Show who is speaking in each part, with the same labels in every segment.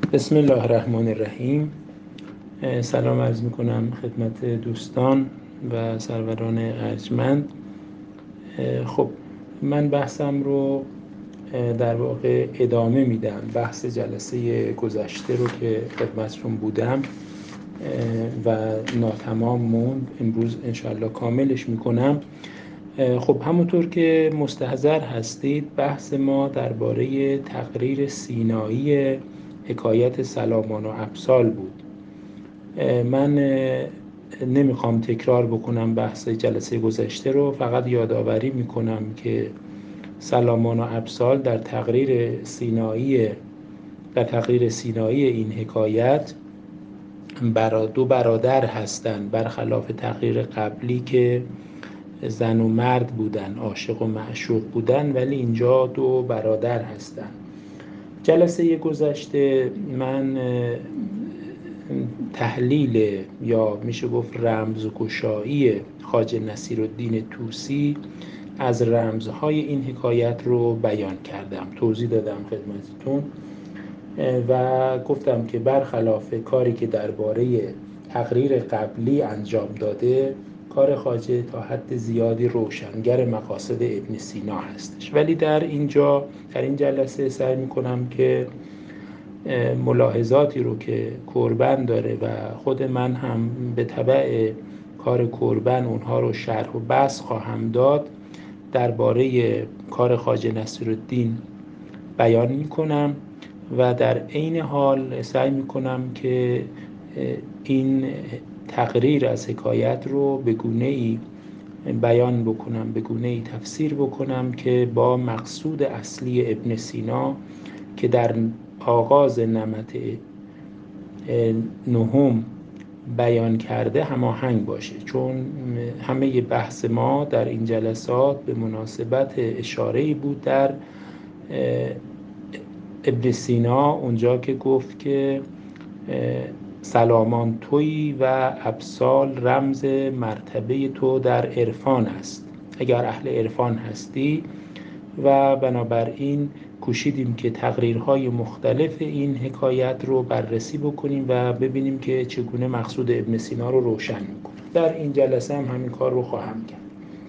Speaker 1: بسم الله الرحمن الرحیم. سلام عرض میکنم خدمت دوستان و سروران ارجمند. خب من بحثم رو در واقع ادامه میدم، بحث جلسه گذشته رو که خدمتتون بودم و ناتمام موند، امروز انشاءالله کاملش میکنم. خب همونطور که مستحضر هستید بحث ما درباره تقریر سینایی حکایت سلامان و ابسال بود. من نمیخوام تکرار بکنم بحث جلسه گذشته رو، فقط یادآوری میکنم که سلامان و ابسال در تقریر سینایی این حکایت دو برادر هستند، برخلاف تقریر قبلی که زن و مرد بودن، عاشق و معشوق بودن، ولی اینجا دو برادر هستن. جلسه گذشته من تحلیل یا میشه گفت رمزگشایی خواجه نصیرالدین طوسی از رمزهای این حکایت رو بیان کردم، توضیح دادم خدمتتون و گفتم که برخلاف کاری که درباره تقریر قبلی انجام داده، کار خواجه تا حد زیادی روشنگر مقاصد ابن سینا هستش، ولی در این جلسه سعی میکنم که ملاحظاتی رو که کوربن داره و خود من هم به تبع کار کوربن اونها رو شرح و بسط خواهم داد، درباره کار خواجه نصیرالدین بیان میکنم و در عین حال سعی میکنم که این تقریر از حکایت رو به گونه‌ای بیان بکنم، به گونه‌ای تفسیر بکنم که با مقصود اصلی ابن سینا که در آغاز نمط نهم بیان کرده هماهنگ باشه، چون همه بحث ما در این جلسات به مناسبت اشاره‌ای بود در ابن سینا اونجا که گفت که سلامان تویی و ابسال رمز مرتبه تو در عرفان است، اگر اهل عرفان هستی. و بنابراین کوشیدیم که تقریرهای مختلف این حکایت رو بررسی بکنیم و ببینیم که چگونه مقصود ابن سینا رو روشن میکنه. در این جلسه هم همین کار رو خواهم کرد.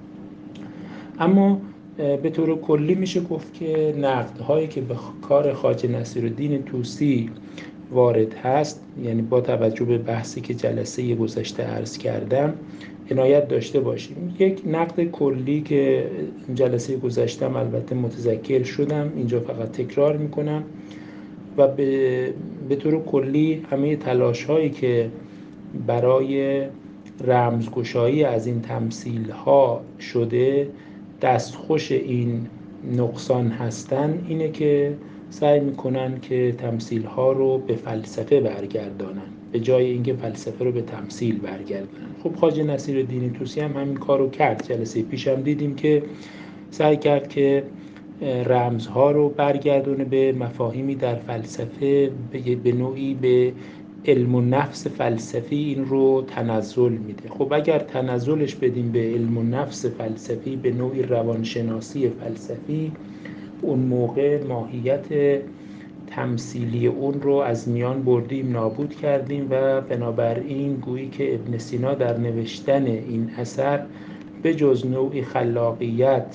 Speaker 1: اما به طور کلی میشه گفت که نقدهایی که به کار خواجه نصیرالدین طوسی وارد هست، یعنی با توجه به بحثی که جلسه گذشته عرض کردم عنایت داشته باشیم. یک نقد کلی که جلسه گذشتم البته متذکر شدم، اینجا فقط تکرار میکنم و به طور کلی همه تلاش هایی که برای رمزگشایی از این تمثیل ها شده دستخوش این نقصان هستن، اینه که سعی میکنن که تمثیل ها رو به فلسفه برگردانن به جای اینکه فلسفه رو به تمثیل برگردانن. خب خواجه نصیرالدین طوسی هم همین کار رو کرد. جلسه پیش هم دیدیم که سعی کرد که رمزها رو برگردونه به مفاهیمی در فلسفه، به نوعی به علم و نفس فلسفی این رو تنزل میده. خب اگر تنزلش بدیم به علم و نفس فلسفی، به نوعی روانشناسی فلسفی، اون موقع ماهیت تمثیلی اون رو از میان بردیم، نابود کردیم و بنابراین گویی که ابن سینا در نوشتن این اثر به جز نوعی خلاقیت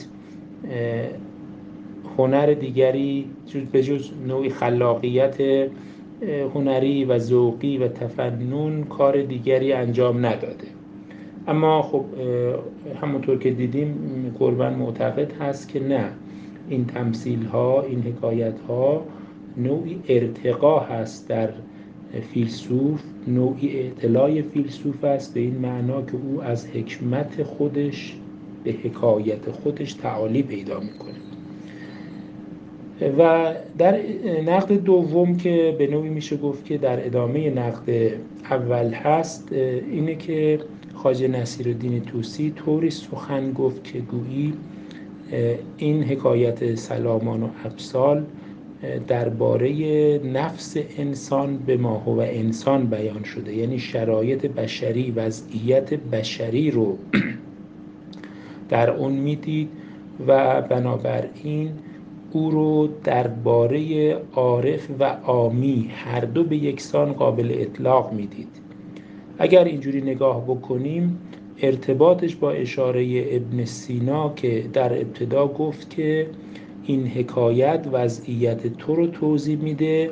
Speaker 1: هنر دیگری، به جز نوعی خلاقیت هنری و ذوقی و تفنن کار دیگری انجام نداده. اما خب همونطور که دیدیم کوربن معتقد هست که نه، این تمثیل ها، این حکایت ها نوعی ارتقا هست در فیلسوف، نوعی اطلاع فیلسوف است، به این معنا که او از حکمت خودش به حکایت خودش تعالی پیدا میکنه. و در نقد دوم که به نوعی میشه گفت که در ادامه نقد اول هست، اینه که خواجه نصیرالدین طوسی طوری سخن گفت که گویی این حکایت سلامان و ابسال درباره نفس انسان به ما هو انسان بیان شده، یعنی شرایط بشری، وضعیت بشری رو در اون میدید و بنابراین او رو درباره عارف و عامی هر دو به یکسان قابل اطلاق میدید. اگر اینجوری نگاه بکنیم ارتباطش با اشاره ابن سینا که در ابتدا گفت که این حکایت وضعیت تو رو توضیح میده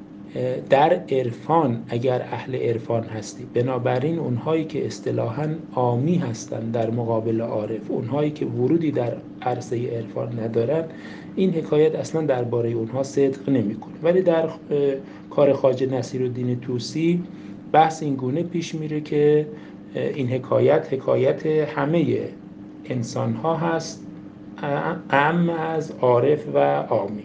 Speaker 1: در عرفان، اگر اهل عرفان هستی. بنابراین اونهایی که اصطلاحاً عامی هستن در مقابل عارف، اونهایی که ورودی در عرصه عرفان ندارن، این حکایت اصلا درباره اونها صدق نمیکنه. ولی در کار خواجه نصیرالدین طوسی بحث این گونه پیش میره که این حکایت همه انسان ها هست، اعم از عارف و عامی.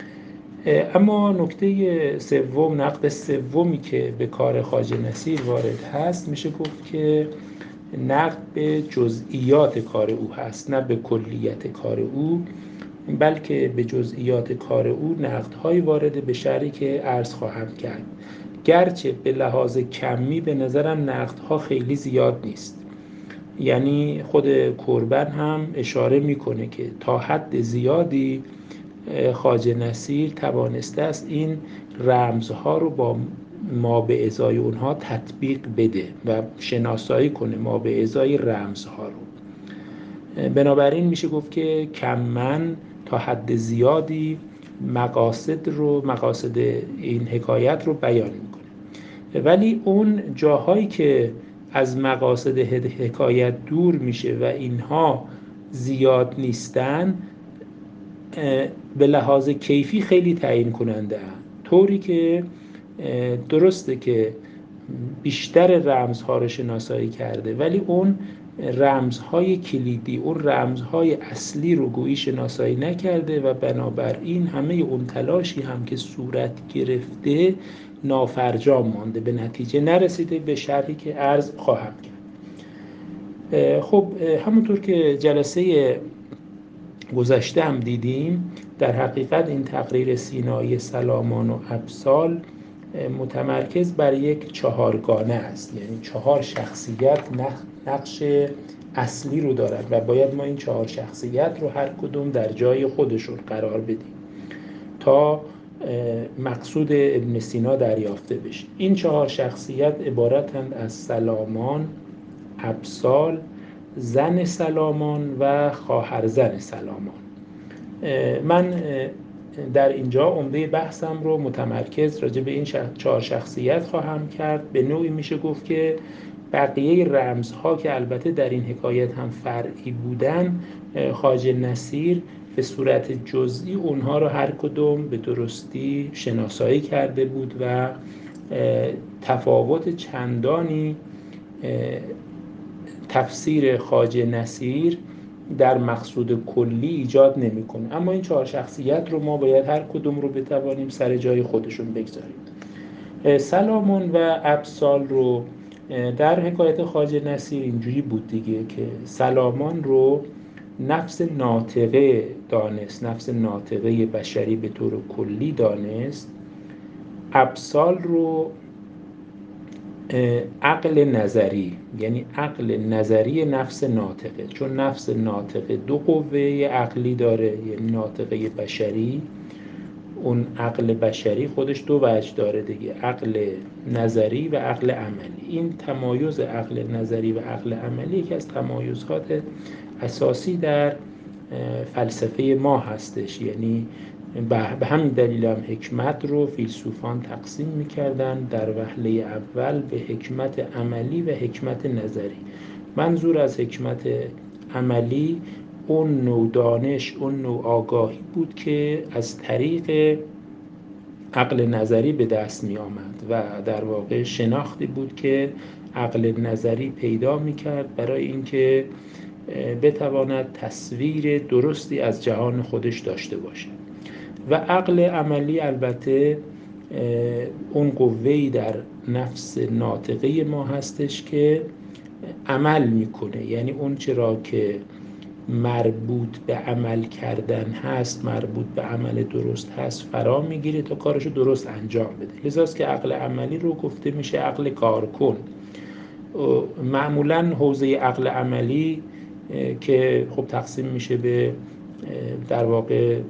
Speaker 1: اما نکته سوم، نقد سومی که به کار خواجه نصیر وارد هست، میشه گفت که نقد به جزئیات کار او هست، نه به کلیت کار او، بلکه به جزئیات کار او نقدهایی وارد به شرحی که عرض خواهم کرد. گرچه به لحاظ کمی به نظرم نقدها خیلی زیاد نیست، یعنی خود کربن هم اشاره میکنه که تا حد زیادی خواجه نصیر توانسته است این رمزها رو با ما به ازای اونها تطبیق بده و شناسایی کنه ما به ازای رمزها رو. بنابراین میشه گفت که کمن تا حد زیادی مقاصد این حکایت رو بیان میکنه، ولی اون جاهایی که از مقاصد حکایت دور میشه و اینها زیاد نیستن، به لحاظ کیفی خیلی تعیین کننده هم. طوری که درسته که بیشتر رمزها رو شناسایی کرده، ولی اون رمزهای کلیدی، اون رمزهای اصلی رو گویی شناسایی نکرده و بنابراین همه اون تلاشی هم که صورت گرفته نافرجام مانده، به نتیجه نرسیده، به شرحی که عرض خواهم کرد. خب همونطور که جلسه گذشته هم دیدیم، در حقیقت این تقریر سینایی سلامان و ابسال متمرکز بر یک چهارگانه است، یعنی 4 شخصیت نقش اصلی رو دارد و باید ما این 4 شخصیت رو هر کدوم در جای خودشون قرار بدیم تا مقصود ابن سینا دریافته بشه. این 4 شخصیت عبارتند از سلامان، ابسال، زن سلامان و خواهر زن سلامان. من در اینجا عمده بحثم رو متمرکز راجع به این 4 شخصیت خواهم کرد. به نوعی میشه گفت که بقیه رمزها که البته در این حکایت هم فرعی بودن، خواجه نصیر به صورت جزئی اونها رو هر کدوم به درستی شناسایی کرده بود و تفاوت چندانی تفسیر خواجه نصیر در مقصود کلی ایجاد نمیکنه. اما این 4 شخصیت رو ما باید هر کدوم رو بتوانیم سر جای خودشون بگذاریم. سلامان و ابسال رو در حکایت خواجه نصیر اینجوری بود دیگه که سلامان رو نفس ناطقه دانست، نفس ناطقه بشری به طور کلی دانست. ابسال رو عقل نظری، یعنی عقل نظری نفس ناطقه، چون نفس ناطقه 2 قوه عقلی داره، یعنی ناطقه بشری، اون عقل بشری خودش 2 وجه داره دیگه، عقل نظری و عقل عملی. این تمایز عقل نظری و عقل عملی یکی از تمایزات اساسی در فلسفه ما هستش، یعنی به همین دلیل هم حکمت رو فیلسوفان تقسیم می‌کردن در وهله اول به حکمت عملی و حکمت نظری. منظور از حکمت عملی اون نوع دانش، اون نوع آگاهی بود که از طریق عقل نظری به دست می آمد و در واقع شناختی بود که عقل نظری پیدا می‌کرد برای اینکه بتواند تصویر درستی از جهان خودش داشته باشه. و عقل عملی البته اون قوه‌ای در نفس ناطقه ما هستش که عمل میکنه، یعنی اون چرا که مربوط به عمل کردن هست، مربوط به عمل درست هست، فرا میگیره تا کارشو درست انجام بده. لذاست که عقل عملی رو گفته میشه عقل کارکن. معمولاً حوزه عقل عملی که خب تقسیم میشه به در واقع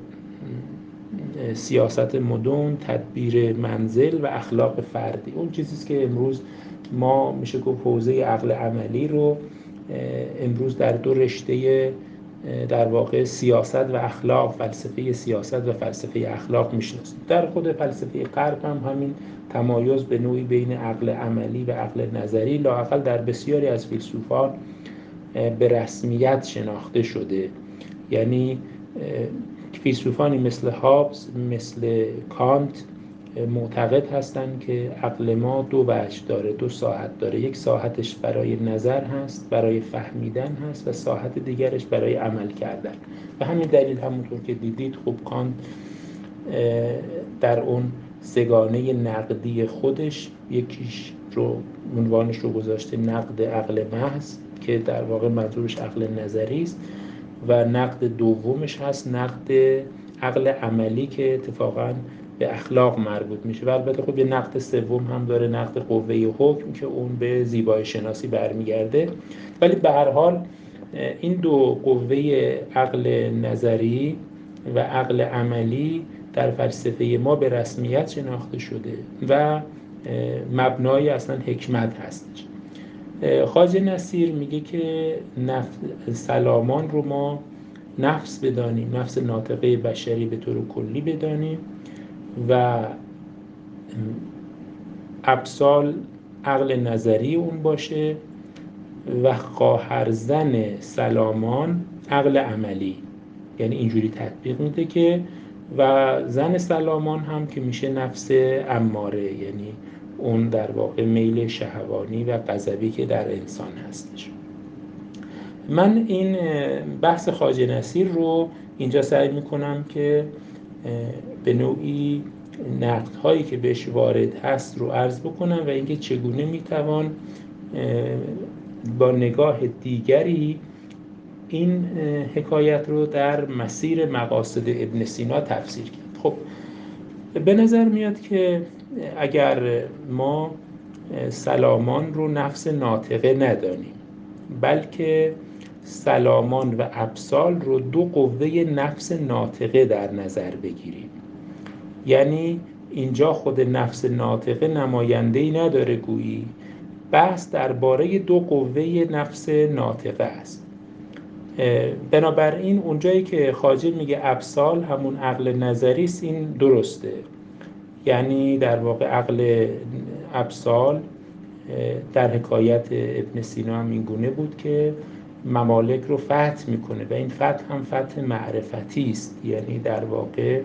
Speaker 1: سیاست مدون، تدبیر منزل و اخلاق فردی. اون چیزیست که امروز ما میشه گفت حوزه عقل عملی رو امروز در دو رشته در واقع سیاست و اخلاق، فلسفه سیاست و فلسفه اخلاق میشناسیم. در خود فلسفه غرب هم همین تمایز به نوعی بین عقل عملی و عقل نظری لااقل در بسیاری از فیلسوفان به رسمیت شناخته شده. یعنی فیلسوفانی مثل هابز، مثل کانت معتقد هستند که عقل ما دو وجه داره، دو ساحت داره. یک ساحتش برای نظر هست، برای فهمیدن هست، و ساحت دیگرش برای عمل کردن. و همین دلیل همونطور که دیدید خب کانت در اون سگانه نقدی خودش یکیش رو عنوانش رو گذاشته نقد عقل محض که در واقع منظورش عقل نظری است، و نقد دومش هست نقد عقل عملی که اتفاقاً به اخلاق مربوط میشه. و البته خب یه نقد سوم هم داره، نقد قوه حکم که اون به زیبایی شناسی برمیگرده. ولی به هر حال این دو قوه عقل نظری و عقل عملی در فلسفه ما به رسمیت شناخته شده و مبنای اصلا حکمت هستش. خواجه نصیر میگه که سلامان رو ما نفس بدانیم، نفس ناطقه بشری به طور کلی بدانیم، و ابسال عقل نظری اون باشه و خواهرزن سلامان عقل عملی. یعنی اینجوری تطبیق میده که و زن سلامان هم که میشه نفس اماره، یعنی اون در واقع میل شهوانی و غضبی که در انسان هستش. من این بحث خواجه نصیر رو اینجا سعی میکنم که به نوعی نقدهایی که بهش وارد هست رو عرض بکنم و اینکه چگونه میتوان با نگاه دیگری این حکایت رو در مسیر مقاصد ابن سینا تفسیر کرد. خب به نظر میاد که اگر ما سلامان رو نفس ناطقه ندانیم، بلکه سلامان و ابسال رو دو قوه نفس ناطقه در نظر بگیریم، یعنی اینجا خود نفس ناطقه نماینده‌ای نداره، گویی بحث درباره دو قوه نفس ناطقه است. بنابراین اونجایی که خواجه میگه ابسال همون عقل نظری است، این درسته. یعنی در واقع عقل ابسال در حکایت ابن سینا هم این گونه بود که ممالک رو فتح میکنه و این فتح هم فتح معرفتی است. یعنی در واقع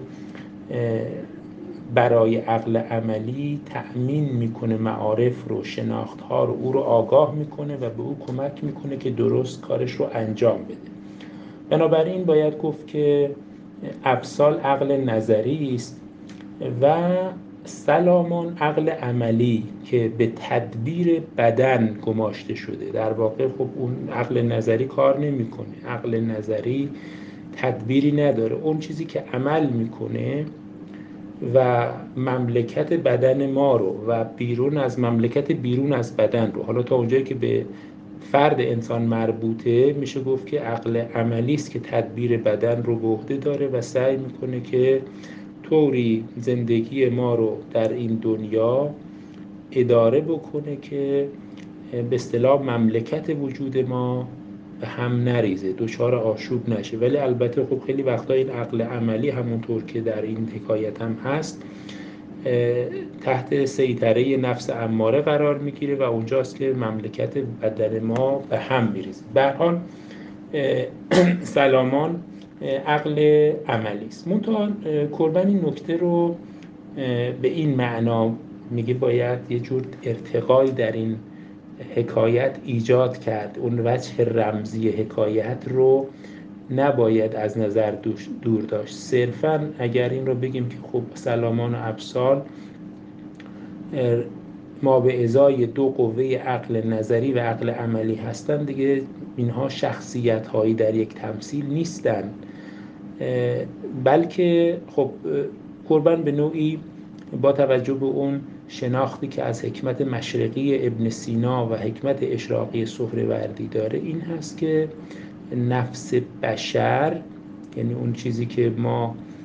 Speaker 1: برای عقل عملی تأمین میکنه معارف رو، شناختها رو، او رو آگاه میکنه و به او کمک میکنه که درست کارش رو انجام بده. بنابراین باید گفت که ابسال عقل نظری است و سلامان عقل عملی که به تدبیر بدن گماشته شده. در واقع خب اون عقل نظری کار نمیکنه، عقل نظری تدبیری نداره. اون چیزی که عمل میکنه و مملکت بدن ما رو و بیرون از مملکت بیرون از بدن رو، حالا تا اونجایی که به فرد انسان مربوطه میشه گفت که عقل عملی است که تدبیر بدن رو به عهده داره و سعی میکنه که طوری زندگی ما رو در این دنیا اداره بکنه که به اصطلاح مملکت وجود ما به هم نریزه، دچار آشوب نشه. ولی البته خب خیلی وقتا این عقل عملی همونطور که در این حکایت هم هست تحت سیطره نفس اماره قرار میگیره و اونجاست که مملکت بدن ما به هم میریزه. به هر حال سلامان عقل عملی است. منتها کربن این نکته رو به این معنا میگه باید یه جور ارتقایی در این حکایت ایجاد کرد. اون وجه رمزی حکایت رو نباید از نظر دور داشت. صرفاً اگر این رو بگیم که خب سلامان و ابسال ما به ازای دو قوه عقل نظری و عقل عملی هستند، دیگه اینها شخصیت هایی در یک تمثیل نیستند، بلکه خب کربن به نوعی با توجه به اون شناختی که از حکمت مشرقی ابن سینا و حکمت اشراقی سهروردی داره این هست که نفس بشر، یعنی اون چیزی که ما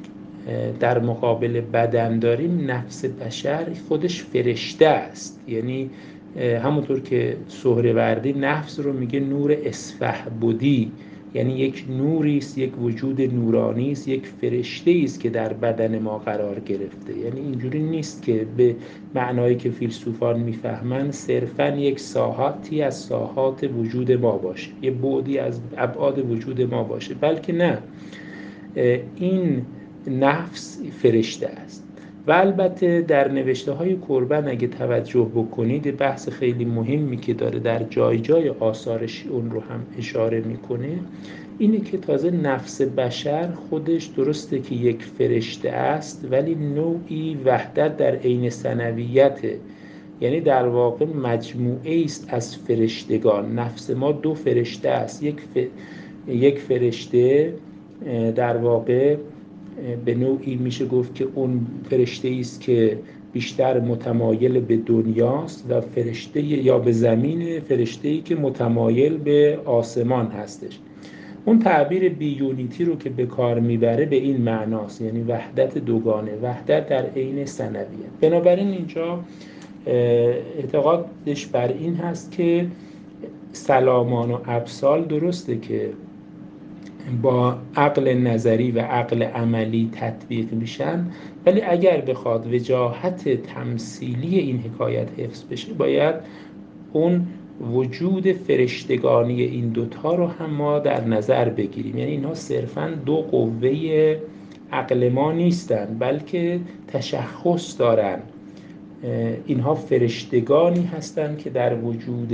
Speaker 1: در مقابل بدن داریم، نفس بشر خودش فرشته است. یعنی همونطور که سهروردی نفس رو میگه نور اصفهبدی، یعنی یک نوری است، یک وجود نورانی است، یک فرشته است که در بدن ما قرار گرفته. یعنی اینجوری نیست که به معنایی که فیلسوفان میفهمن صرفاً یک ساحاتی از ساحات وجود ما باشه، یه بعدی از ابعاد وجود ما باشه، بلکه نه، این نفس فرشته است. و البته در نوشته های کوربن اگه توجه بکنید، بحث خیلی مهمی که داره در جای جای آثارش اون رو هم اشاره میکنه، اینه که تازه نفس بشر خودش درسته که یک فرشته است، ولی نوعی وحدت در عین ثنویته. یعنی در واقع مجموعه است از فرشتگان. نفس ما دو فرشته است. یک فرشته در واقع به نوعی میشه گفت که اون فرشته است که بیشتر متمایل به دنیاست، و فرشته یا به زمین، فرشته‌ای که متمایل به آسمان هستش. اون تعبیر بیونیتی رو که به کار میبره به این معناست، یعنی وحدت دوگانه، وحدت در عین ثنویه. بنابراین اینجا اعتقادش بر این هست که سلامان و ابسال درسته که با عقل نظری و عقل عملی تطبیق میشن، ولی اگر بخواد وجاهت تمثیلی این حکایت حفظ بشه، باید اون وجود فرشتگانی این دوتا رو هم ما در نظر بگیریم. یعنی اینها صرفاً دو قوه عقل ما نیستن، بلکه تشخص دارن. اینها فرشتگانی هستند که در وجود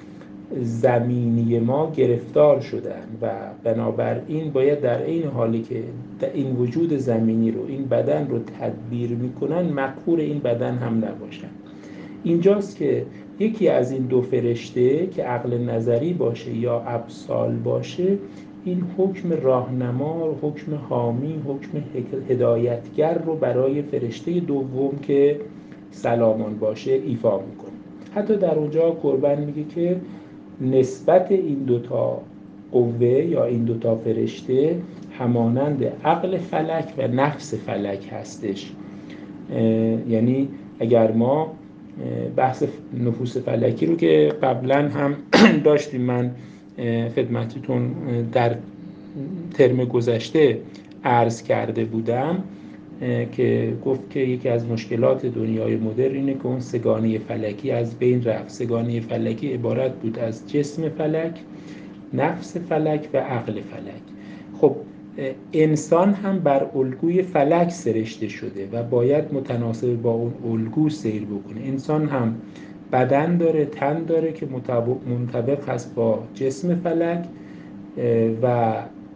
Speaker 1: زمینی ما گرفتار شدن، و بنابراین باید در این حالی که این وجود زمینی رو، این بدن رو تدبیر میکنن، مقهور این بدن هم نباشن. اینجاست که یکی از این دو فرشته که عقل نظری باشه یا ابسال باشه، این حکم راهنما، حکم حامی، حکم هدایتگر رو برای فرشته دوم که سلامان باشه ایفا میکنه. حتی در اونجا کوربن میگه که نسبت این دوتا قوه یا این دوتا فرشته همانند عقل فلک و نفس فلک هستش. یعنی اگر ما بحث نفوس فلکی رو که قبلا هم داشتیم، من خدمتتون در ترم گذشته عرض کرده بودم که گفت که یکی از مشکلات دنیای مدرن اینه که اون سگانه فلکی از بین رفت. سگانه فلکی عبارت بود از جسم فلک، نفس فلک و عقل فلک. خب انسان هم بر الگوی فلک سرشته شده و باید متناسب با اون الگو سیر بکنه. انسان هم بدن داره، تن داره که منطبق هست با جسم فلک، و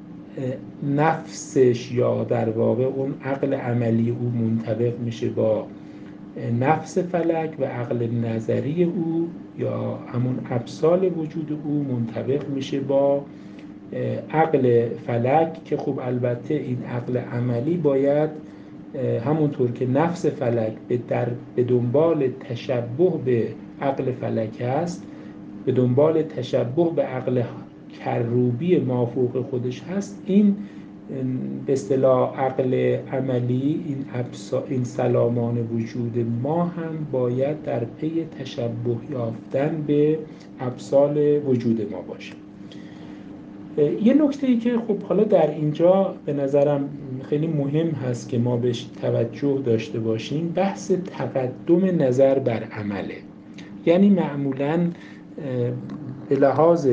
Speaker 1: نفسش یا در واقع اون عقل عملی او منطبق میشه با نفس فلک، و عقل نظری او یا همون ابسال وجود او منطبق میشه با عقل فلک. که خب البته این عقل عملی باید همونطور که نفس فلک به دنبال تشبه به عقل فلک است، به دنبال تشبه به عقل کروبی مافوق خودش هست، این به اصطلاح عقل عملی، این سلامان وجود ما هم باید در پی تشبه یافتن به ابسال وجود ما باشه. یه نکته‌ای که خب حالا در اینجا به نظرم خیلی مهم هست که ما بهش توجه داشته باشیم، بحث تقدم نظر بر عمله. یعنی معمولاً به لحاظ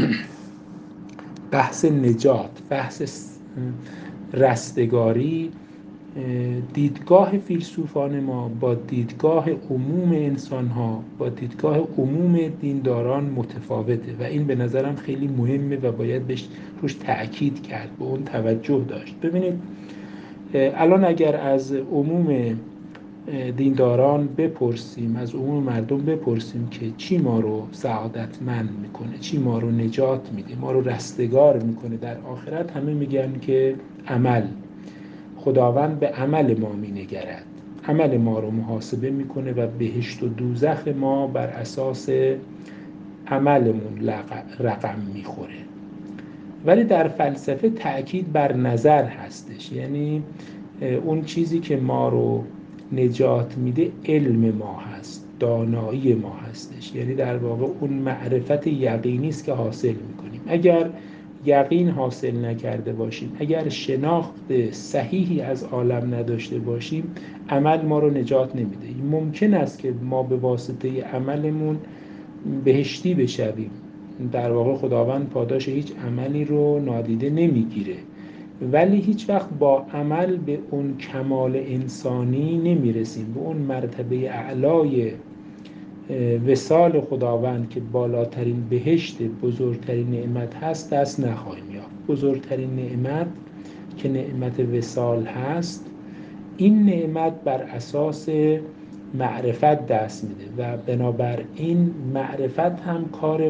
Speaker 1: بحث نجات، بحث رستگاری، دیدگاه فیلسوفان ما با دیدگاه عموم انسان‌ها، با دیدگاه عموم دینداران متفاوته، و این به نظرم خیلی مهمه و باید بهش روش تأکید کرد، به اون توجه داشت. ببینید الان اگر از عموم دینداران بپرسیم، از عموم مردم بپرسیم که چی ما رو سعادتمند میکنه، چی ما رو نجات میده، ما رو رستگار میکنه در آخرت، همه میگن که عمل. خداوند به عمل ما مینگرد، عمل ما رو محاسبه میکنه و بهشت و دوزخ ما بر اساس عملمون رقم میخوره. ولی در فلسفه تأکید بر نظر هستش. یعنی اون چیزی که ما رو نجات میده علم ما هست، دانایی ما هستش. یعنی در واقع اون معرفت یقینی است که حاصل میکنیم. اگر یقین حاصل نکرده باشیم، اگر شناخت صحیحی از عالم نداشته باشیم، عمل ما رو نجات نمیده. ممکن است که ما به واسطه عملمون بهشتی بشویم. در واقع خداوند پاداش هیچ عملی رو نادیده نمیگیره، ولی هیچ وقت با عمل به اون کمال انسانی نمیرسیم، به اون مرتبه اعلای وصال خداوند که بالاترین بهشت، بزرگترین نعمت هست، دست نخواهیم یافت. بزرگترین نعمت که نعمت وصال هست، این نعمت بر اساس معرفت دست میده و بنابراین معرفت هم کار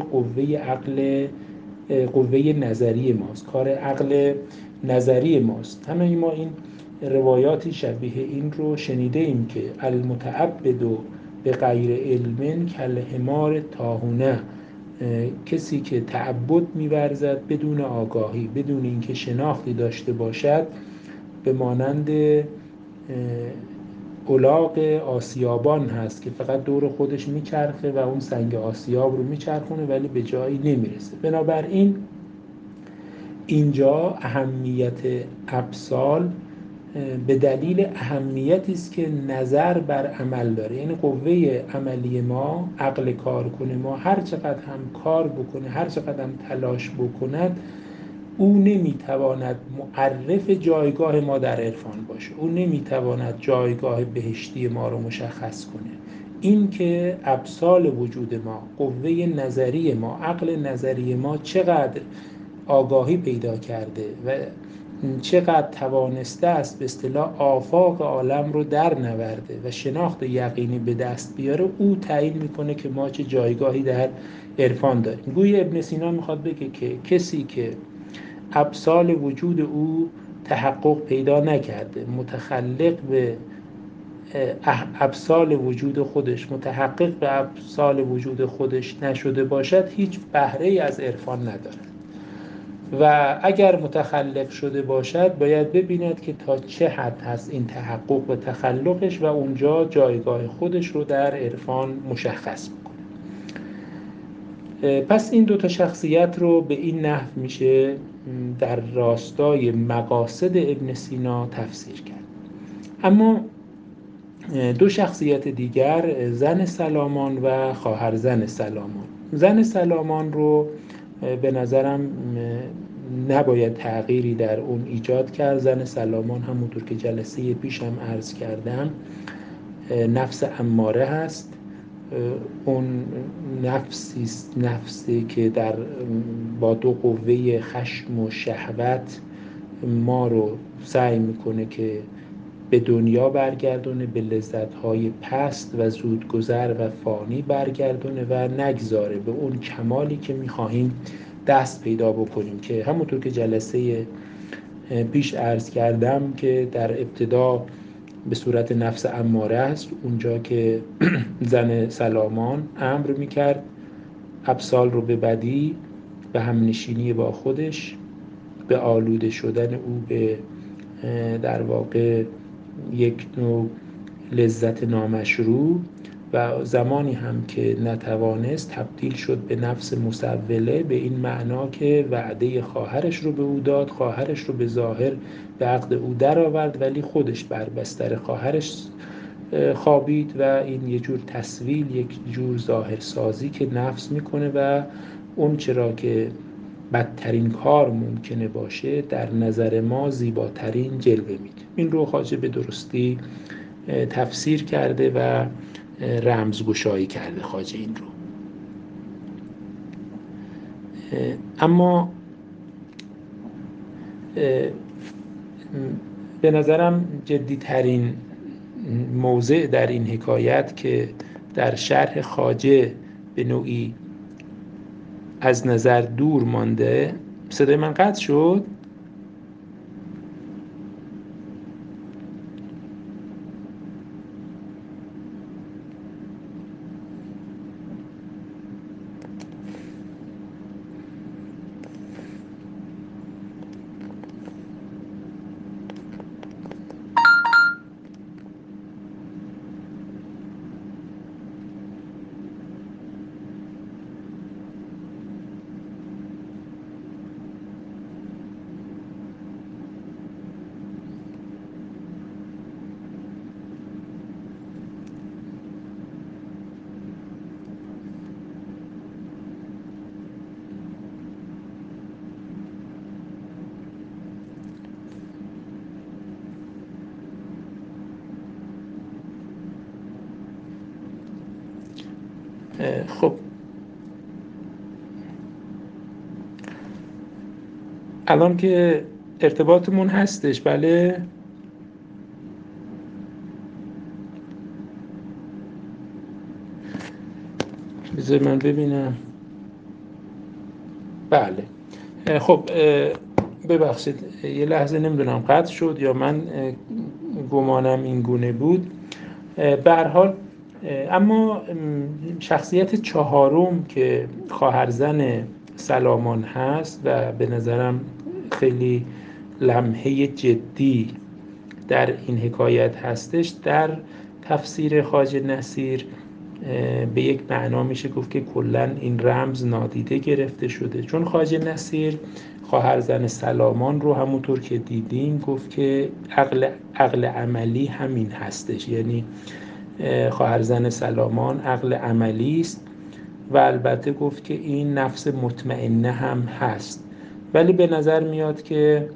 Speaker 1: قوه نظری ماست، کار عقل نظری ماست. همه ما این روایاتی شبیه این رو شنیده ایم که المتعبد به غیر علم کالحمار طاحونه، کسی که تعبد می‌ورزد بدون آگاهی، بدون اینکه شناختی داشته باشد، به مانند الاغ آسیابان هست که فقط دور خودش میچرخه و اون سنگ آسیاب رو میچرخونه ولی به جایی نمیرسه. بنابراین اینجا اهمیت ابسال به دلیل اهمیتی است که نظر بر عمل داره. یعنی قوه عملی ما، عقل کار کنه ما، هر چقدر هم کار بکنه، هر چقدر هم تلاش بکند، او نمیتواند معرف جایگاه ما در عرفان باشه. او نمیتواند جایگاه بهشتی ما رو مشخص کنه. این که ابسال وجود ما، قوه نظری ما، عقل نظری ما چقدر آگاهی پیدا کرده و چقدر توانسته است به اصطلاح آفاق عالم رو در نورده و شناخت یقینی به دست بیاره، او تعیین میکنه که ما چه جایگاهی در عرفان داریم. گویا ابن سینا میخواد بگه که کسی که ابسال وجود او تحقق پیدا نکرده، متخلق به ابسال وجود خودش، متحقق به ابسال وجود خودش نشده باشد، هیچ بهره‌ای از عرفان ندارد. و اگر متخلق شده باشد باید ببیند که تا چه حد هست این تحقق و تخلقش و اونجا جایگاه خودش رو در عرفان مشخص میکنه. پس این دو تا شخصیت رو به این نحو میشه در راستای مقاصد ابن سینا تفسیر کرد. اما دو شخصیت دیگر، زن سلامان و خواهر زن سلامان. زن سلامان رو به نظرم نباید تغییری در اون ایجاد کرد. زن سلامان همونطور که جلسه پیشم عرض کردم نفس اماره هست. اون نفسی که با دو قوه خشم و شهوت ما رو سعی میکنه که به دنیا برگردونه، به لذت‌های پست و زودگذر و فانی برگردونه و نگذاره به اون کمالی که می‌خواهیم دست پیدا بکنیم، که همونطور که جلسه پیش عرض کردم که در ابتدا به صورت نفس اماره است، اونجا که زن سلامان امر می‌کرد ابسال رو به بدی، به همنشینی با خودش، به آلوده شدن او به در واقع یک نوع لذت نامشروع، و زمانی هم که نتوانست تبدیل شد به نفس مسوله، به این معنا که وعده خواهرش رو به او داد، خواهرش رو به ظاهر به عقد او در آورد ولی خودش بر بستر خواهرش خوابید و این یه جور تسویل، یک جور ظاهرسازی که نفس میکنه و اون چرا که بدترین کار ممکنه باشه در نظر ما زیباترین جلوه میده. این رو خواجه به درستی تفسیر کرده و رمزگشایی کرده خواجه این رو. اما به نظرم جدیترین موضع در این حکایت که در شرح خواجه به نوعی از نظر دور مانده. صدای من قطع شد؟ خب الان که ارتباطمون هستش، بله بذار من ببینم. بله خب ببخشید یه لحظه نمیدونم قطع شد یا من گمانم این گونه بود. به هر حال اما شخصیت چهارم که خواهرزن سلامان هست و به نظرم خیلی لمحه جدی در این حکایت هستش، در تفسیر خواجه نصیر به یک معنا میشه گفت که کلا این رمز نادیده گرفته شده، چون خواجه نصیر خواهرزن سلامان رو همونطور که دیدیم گفت که عقل عملی همین هستش، یعنی خواهرزن سلامان عقل عملی است و البته گفت که این نفس مطمئنه هم هست. ولی به نظر میاد که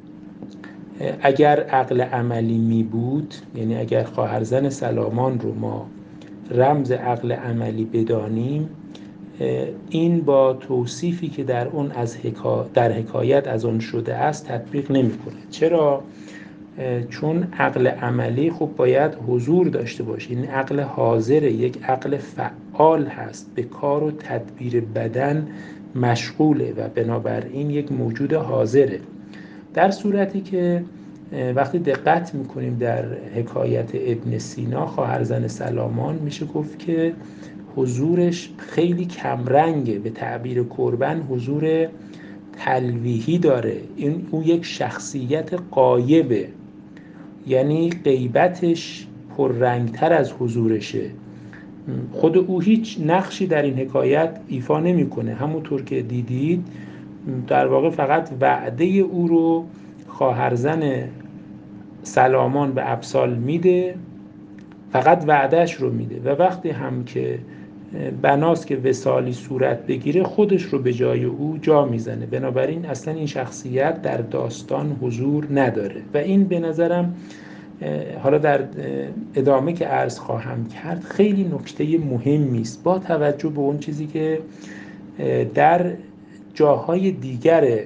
Speaker 1: اگر عقل عملی می بود، یعنی اگر خواهرزن سلامان رو ما رمز عقل عملی بدانیم، این با توصیفی که در اون در حکایت از اون شده است تطبیق نمی‌کنه. چرا؟ چون عقل عملی خب باید حضور داشته باشه، این عقل حاضره، یک عقل فعال هست، به کار و تدبیر بدن مشغوله و بنابراین یک موجود حاضره. در صورتی که وقتی دقت میکنیم در حکایت ابن سینا، خواهرزن سلامان میشه گفت که حضورش خیلی کمرنگه، به تعبیر کربن حضور تلویحی داره، او یک شخصیت غایبه، یعنی غیبتش پررنگتر از حضورشه. خود او هیچ نقشی در این حکایت ایفا نمیکنه، همونطور که دیدید در واقع فقط وعده او رو خواهرزن سلامان به ابسال میده، فقط وعدهش رو میده و وقتی هم که بناست که وصالی صورت بگیره خودش رو به جای او جا میزنه. بنابراین اصلا این شخصیت در داستان حضور نداره و این به نظرم حالا در ادامه که عرض خواهم کرد خیلی نکته مهمی است، با توجه به اون چیزی که در جاهای دیگر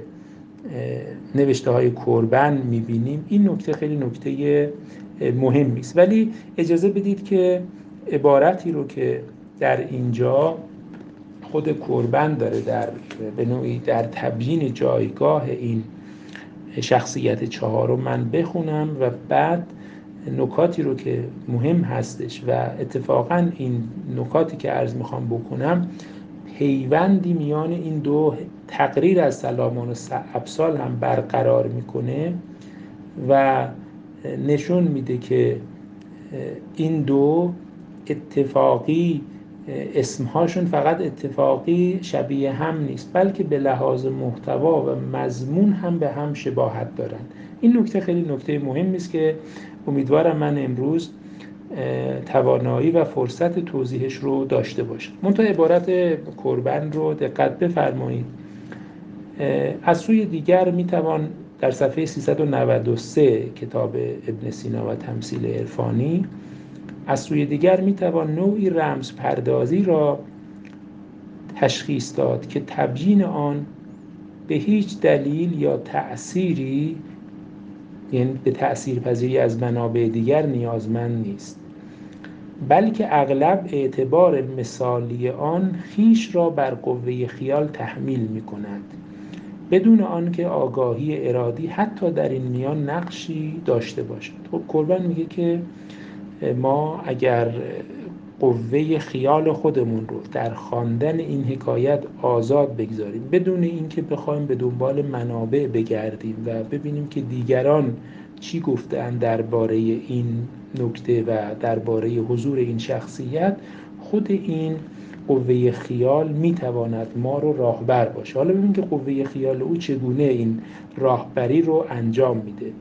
Speaker 1: نوشته های کربن میبینیم. این نکته خیلی نکته مهمی است. ولی اجازه بدید که عبارتی رو که در اینجا خود کربن داره به نوعی در تبیین جایگاه این شخصیت چهارم من بخونم و بعد نکاتی رو که مهم هستش و اتفاقا این نکاتی که عرض میخوام بکنم پیوندی میان این دو تقریر از سلامان و ابسال هم برقرار میکنه و نشون میده که این دو اتفاقی اسمهاشون فقط اتفاقی شبیه هم نیست، بلکه به لحاظ محتوا و مضمون هم به هم شباهت دارن. این نکته خیلی نکته مهمی است که امیدوارم من امروز توانایی و فرصت توضیحش رو داشته باشم. منتها عبارت کربن رو دقت بفرمایید. از سوی دیگر میتوان در صفحه 393 کتاب ابن سینا و تمثیل عرفانی، از سوی دیگر میتوان نوعی رمز پردازی را تشخیص داد که تبیین آن به هیچ دلیل یا تأثیری، یعنی به تأثیر پذیری از منابع دیگر نیازمند نیست، بلکه اغلب اعتبار مثالی آن خویش را بر قوه خیال تحمیل می کند بدون آنکه آگاهی ارادی حتی در این میان نقشی داشته باشد. خب کربن میگه که ما اگر قوه خیال خودمون رو در خواندن این حکایت آزاد بگذاریم بدون اینکه بخوایم به دنبال منابع بگردیم و ببینیم که دیگران چی گفتن درباره این نکته و درباره حضور این شخصیت، خود این قوه خیال میتواند ما رو راهبر باشه. حالا ببینیم که قوه خیال او چگونه این راهبری رو انجام میده.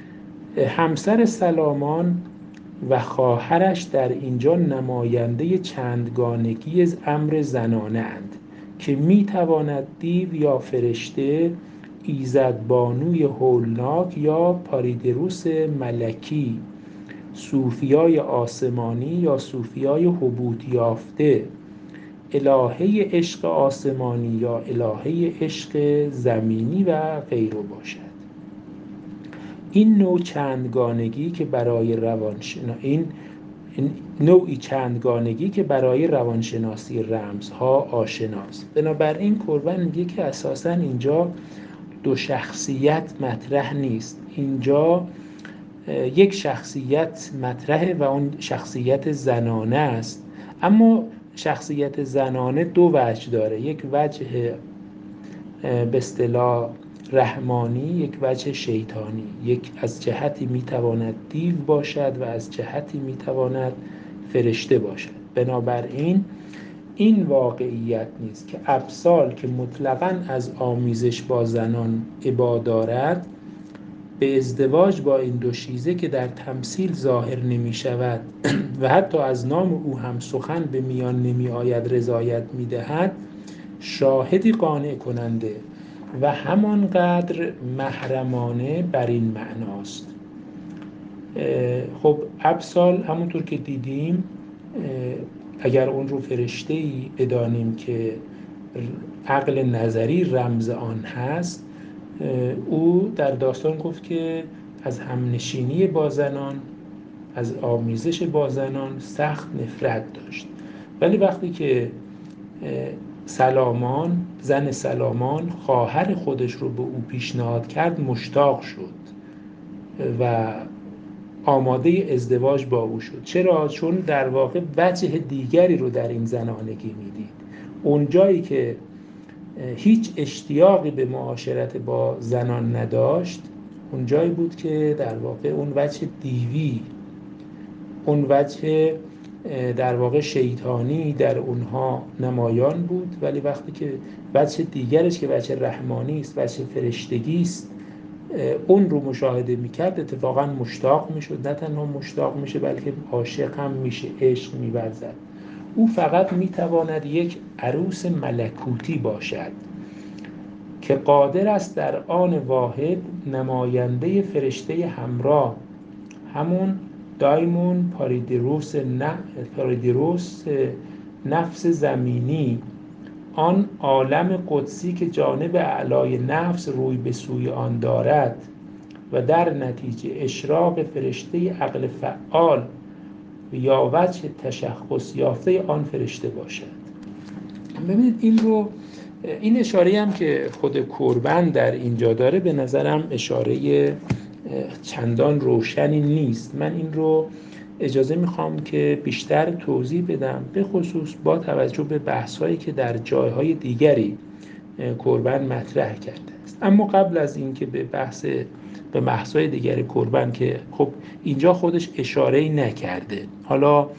Speaker 1: همسر سلامان و خواهرش در اینجا نماینده چندگانگی از امر زنانه اند که میتواند دیو یا فرشته، ایزدبانوی هولناک یا پاریدروس ملکی، صوفیای آسمانی یا صوفیای حبوط یافته، الهه عشق آسمانی یا الهه عشق زمینی و غیره باشد. این نوع چندگانگی که برای این نوعی چندگانگی که برای روانشناسی رمزها آشناست. بنابراین کوربن میگه که اساساً اینجا دو شخصیت مطرح نیست، اینجا یک شخصیت مطرحه و اون شخصیت زنانه است. اما شخصیت زنانه دو وجه داره، یک وجه به اصطلاح رحمانی، یک وجه شیطانی. یک از جهتی میتواند دیو باشد و از جهتی میتواند فرشته باشد. بنابراین این واقعیت نیست که ابسال که مطلقاً از آمیزش با زنان ابا دارد به ازدواج با این دو شیزه که در تمثیل ظاهر نمی شود و حتی از نام او هم سخن به میان نمی آید رضایت می دهد، شاهدی قانع کننده و همانقدر محرمانه بر این معناست. خب ابسال همونطور که دیدیم، اگر اون رو فرشته‌ای بدانیم که عقل نظری رمز آن هست، او در داستان گفت که از همنشینی با زنان، از آمیزش با زنان سخت نفرت داشت. ولی وقتی که زن سلامان خواهر خودش رو به او پیشنهاد کرد، مشتاق شد و آماده ازدواج با او شد. چرا؟ چون در واقع وجه دیگری رو در این زنانگی میدید. اون جایی که هیچ اشتیاقی به معاشرت با زنان نداشت، اون جایی بود که در واقع اون وجه دیوی، اون وجه در واقع شیطانی در اونها نمایان بود. ولی وقتی که وجه دیگرش که وجه رحمانی است، وجه فرشتگی است، اون رو مشاهده میکرد، اتفاقا مشتاق میشد. نه تنها مشتاق میشه بلکه عاشق هم میشه، عشق می‌ورزد. او فقط میتواند یک عروس ملکوتی باشد که قادر است در آن واحد نماینده فرشته همراه، همون دایمون پاریدیروس نفس زمینی، آن عالم قدسی که جانب اعلای نفس روی به سوی آن دارد و در نتیجه اشراق فرشته عقل فعال یا وجه تشخص یافته آن فرشته باشد. ببینید این اشاره هم که خود کوربن در اینجا داره به نظرم اشاره چندان روشنی نیست. من این رو اجازه میخوام که بیشتر توضیح بدم، به خصوص با توجه به بحث‌هایی که در جایهای دیگری کوربن مطرح کرده است. اما قبل از این که به بحث‌های دیگری کوربن که خب اینجا خودش اشاره‌ای نکرده، حالا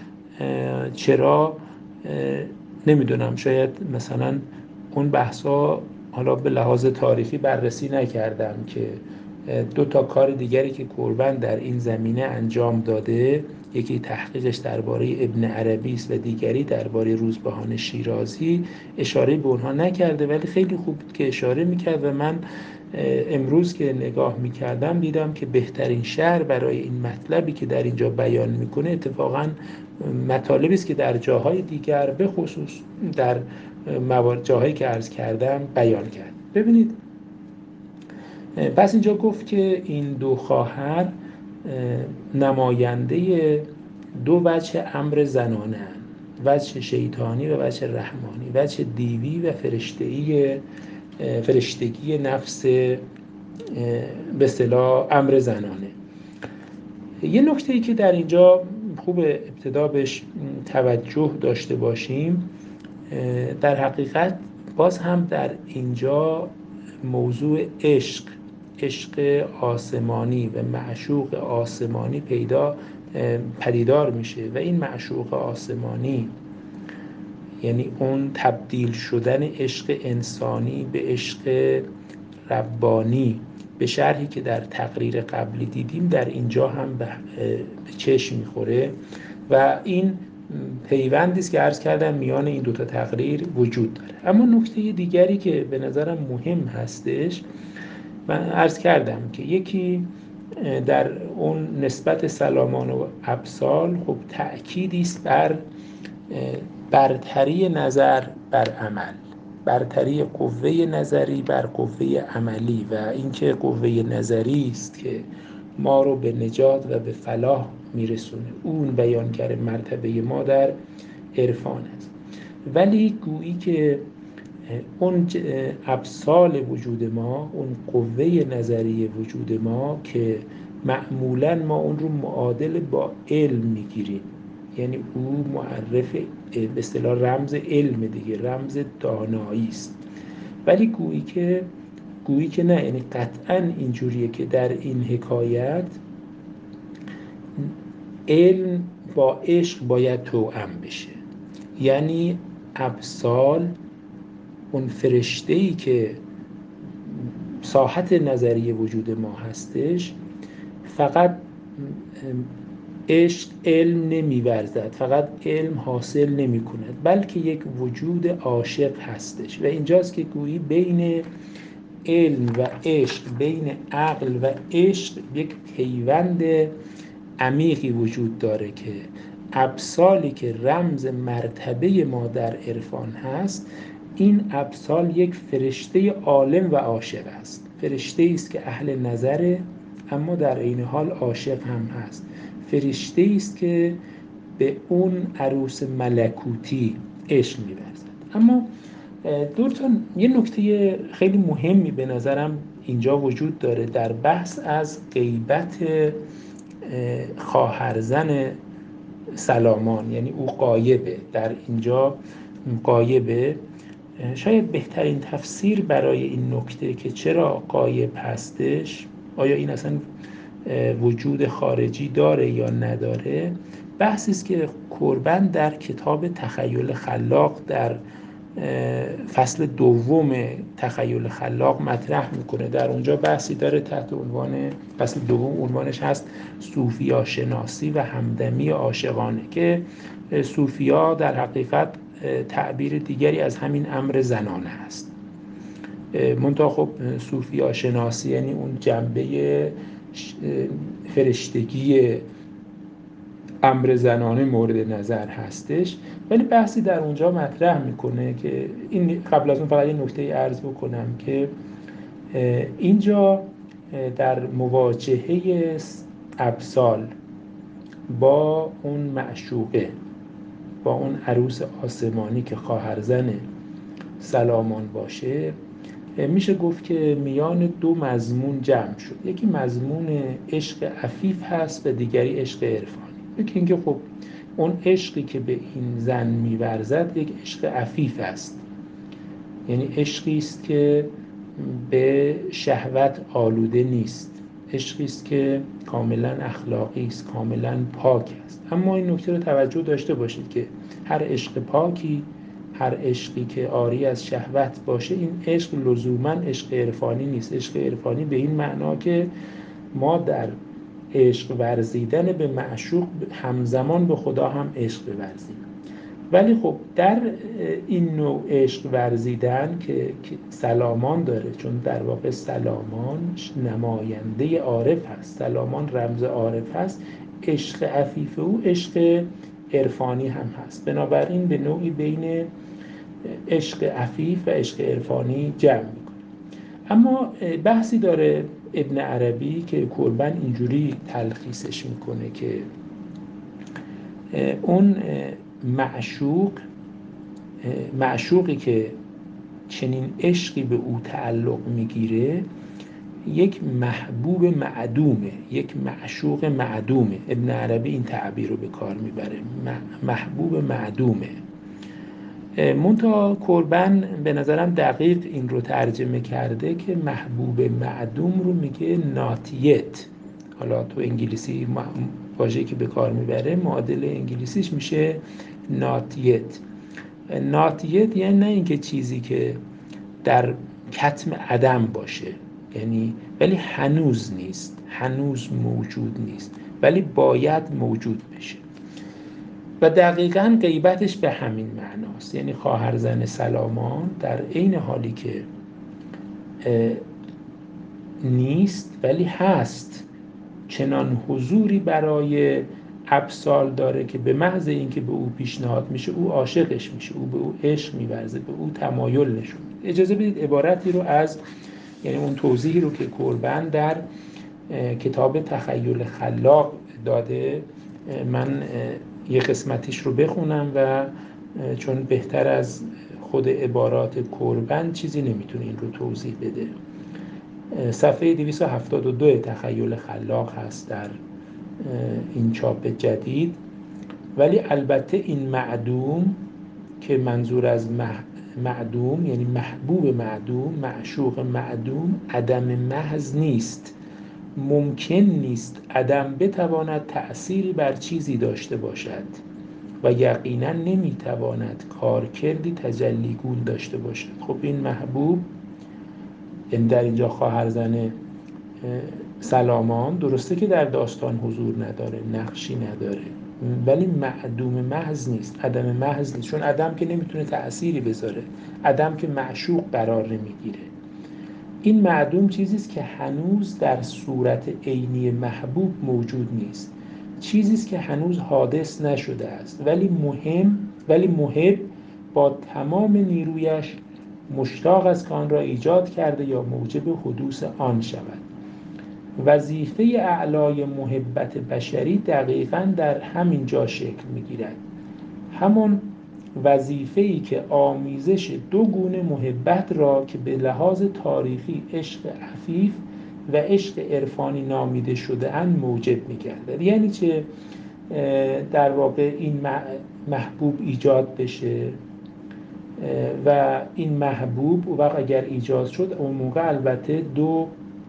Speaker 1: چرا نمیدونم، شاید مثلا اون بحث‌ها حالا به لحاظ تاریخی بررسی نکردم که دو تا کار دیگری که کوربن در این زمینه انجام داده، یکی تحقیقش درباره ابن عربی است و دیگری درباره روزبهان شیرازی، اشاره به اونها نکرده. ولی خیلی خوب بود که اشاره میکرد و من امروز که نگاه میکردم دیدم که بهترین شرح برای این مطلبی که در اینجا بیان میکنه اتفاقاً مطالبی است که در جاهای دیگر، به خصوص در جاهایی که عرض کردم بیان کرد. ببینید، پس اینجا گفت که این دو خواهر نماینده دو وجه امر زنانه هستند، وجه شیطانی و وجه رحمانی، وجه دیوی و فرشتگی نفس به اصطلاح امر زنانه. یه نکته‌ای که در اینجا خوب ابتدا بهش توجه داشته باشیم، در حقیقت باز هم در اینجا موضوع عشق آسمانی و معشوق آسمانی پدیدار میشه و این معشوق آسمانی یعنی اون تبدیل شدن عشق انسانی به عشق ربانی به شرحی که در تقریر قبلی دیدیم در اینجا هم به چشم میخوره و این پیوندی است که عرض کردم میان این دوتا تقریر وجود داره. اما نکته دیگری که به نظرم مهم هستش، من عرض کردم که یکی در اون نسبت سلامان و ابسال خب تأکیدی است بر برتری نظر بر عمل، برتری قوه نظری بر قوه عملی و اینکه قوه نظری است که ما رو به نجات و به فلاح میرسونه، اون بیانگر مرتبه ما در عرفان است. ولی گویی که اون ابصال وجود ما، اون قوه نظری وجود ما که معمولاً ما اون رو معادل با علم میگیریم، یعنی او معرف به اصطلاح رمز علم دیگه، رمز دانایی است، ولی گویی که نه، یعنی قطعاً اینجوریه که در این حکایت علم با عشق باید توأم بشه. یعنی ابصال، اون فرشته‌ای که ساحت نظری وجود ما هستش، فقط عشق علم نمی‌ورزد، فقط علم حاصل نمی کند، بلکه یک وجود عاشق هستش و اینجاست که گویی بین علم و عشق، بین عقل و عشق یک پیوند عمیقی وجود داره که ابصالی که رمز مرتبه ما در عرفان هست، این ابصال یک فرشته عالم و عاشق است، فرشته است که اهل نظره اما در این حال عاشق هم هست، فرشته است که به اون عروس ملکوتی عشق می‌ورزد. اما یه نکته خیلی مهمی به نظرم اینجا وجود داره در بحث از غیبت خواهرزن سلامان، یعنی او غایبه، در اینجا غایبه. شاید بهترین تفسیر برای این نکته که چرا غایب هستش، آیا این اصلا وجود خارجی داره یا نداره، بحثی است که کوربن در کتاب تخیل خلاق در فصل دوم تخیل خلاق مطرح میکنه. در اونجا بحثی داره تحت عنوان، فصل دوم عنوانش هست صوفیا شناسی و همدمی عاشقانه، که صوفیا در حقیقت تعبیر دیگری از همین امر زنانه هست. منتها خب صوفیا شناسی یعنی اون جنبه فرشتگی امر زنانه مورد نظر هستش، ولی بحثی در اونجا مطرح میکنه که این، قبل از اون فقط یه نکته عرض بکنم که اینجا در مواجهه ابصال با اون معشوقه، با اون عروس آسمانی که خواهرزن سلامان باشه، میشه گفت که میان دو مضمون جمع شد. یکی مضمون عشق عفیف هست و دیگری عشق عرفانی. یکی اینکه خب اون عشقی که به این زن می‌ورزد یک عشق عفیف است، یعنی عشقی است که به شهوت آلوده نیست، عشقی است که کاملا اخلاقی است، کاملا پاک است. اما این نکته رو توجه داشته باشید که هر عشق پاکی، هر عشقی که عاری از شهوت باشه، این عشق لزوما عشق عرفانی نیست. عشق عرفانی به این معنا که ما در عشق ورزیدن به معشوق همزمان به خدا هم عشق ورزیم. ولی خب در این نوع عشق ورزیدن که سلامان داره، چون در واقع سلامان نماینده عارف هست، سلامان رمز عارف هست، عشق عفیف او عشق عرفانی هم هست. بنابراین به نوعی بین عشق عفیف و عشق عرفانی جمع میکنه. اما بحثی داره ابن عربی که کوربن اینجوری تلخیصش میکنه که اون معشوقی که چنین عشقی به او تعلق میگیره یک محبوب معدومه، یک معشوق معدومه. ابن عربی این تعبیر رو به کار میبره، محبوب معدومه. منتها کوربن به نظرم دقیق این رو ترجمه کرده که محبوب معدوم رو میگه ناتیت. حالا تو انگلیسی واژه‌ای که به کار میبره معادل انگلیسیش میشه ناتیت. ناتیت یعنی نه اینکه چیزی که در کتم عدم باشه، یعنی ولی هنوز نیست، هنوز موجود نیست، ولی باید موجود بشه. و دقیقاً غیبتش به همین معناست، یعنی خواهرزن سلامان در عین حالی که نیست ولی هست، چنان حضوری برای ابسال داره که به محض اینکه به او پیشنهاد میشه او عاشقش میشه، او به او عشق می‌ورزه، به او تمایل نشون میده. اجازه بدید عبارتی رو از یعنی اون توضیحی رو که کوربن در کتاب تخیل خلاق داده من یه قسمتیش رو بخونم و چون بهتر از خود عبارات کوربن چیزی نمیتونه این رو توضیح بده. صفحه 272 تخیل خلاق هست در این چاپ جدید. ولی البته این معدوم که منظور از معدوم یعنی محبوب معدوم، معشوق معدوم، عدم محض نیست. ممکن نیست عدم بتواند تأثیری بر چیزی داشته باشد و یقینا نمیتواند کارکردی تجلیگون داشته باشد. خب این محبوب، یعنی در اینجا خواهرزن سلامان، درسته که در داستان حضور نداره، نقشی نداره، ولی معدوم محض نیست، عدم محض نیست، چون عدم که نمیتونه تأثیری بذاره، عدم که معشوق قرار نمیگیره. این معدوم چیزیست که هنوز در صورت عینی محبوب موجود نیست، چیزیست که هنوز حادث نشده است، ولی محب با تمام نیرویش مشتاق است که آن را ایجاد کرده یا موجب حدوث آن شود. وظیفه اعلای محبت بشری دقیقاً در همین جا شکل می‌گیرد، همان وظیفه‌ای که آمیزش دو گونه محبت را که به لحاظ تاریخی عشق عفیف و عشق عرفانی نامیده شده اند موجب می‌گردد. یعنی چه؟ در واقع این محبوب ایجاد بشه و این محبوب و اگر ایجاد شد اون موقع البته دو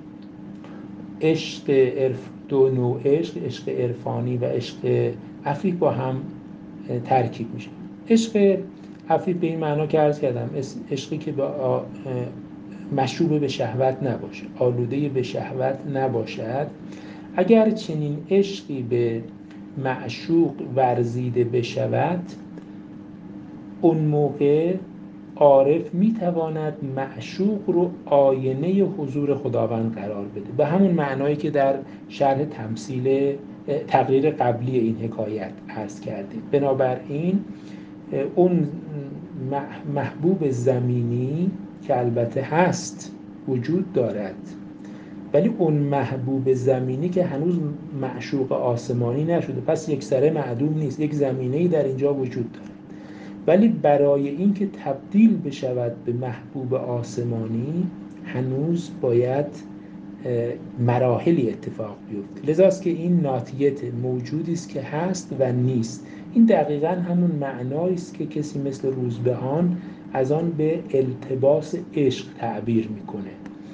Speaker 1: نوع عشق عرفانی و عشق عفیف با هم ترکیب میشه. عشق عفیف به این معنا که عرض کردم عشقی که مشروب به شهوت نباشه، آلوده به شهوت نباشد. اگر چنین عشقی به معشوق ورزیده بشود، اون موقع عارف میتواند معشوق رو آینه حضور خداوند قرار بده، به همون معنایی که در شرح تقریر قبلی این حکایت عرض کردیم. بنابراین اون محبوب زمینی که البته هست، وجود دارد، ولی اون محبوب زمینی که هنوز معشوق آسمانی نشده، پس یک سره معدوم نیست، یک زمینه‌ای در اینجا وجود دارد. ولی برای اینکه تبدیل بشود به محبوب آسمانی هنوز باید مراحلی اتفاق بیفته. لذاست که این ناتیت موجودی است که هست و نیست. این دقیقاً همون معنایی است که کسی مثل روزبهان از آن به التباس عشق تعبیر میکنه.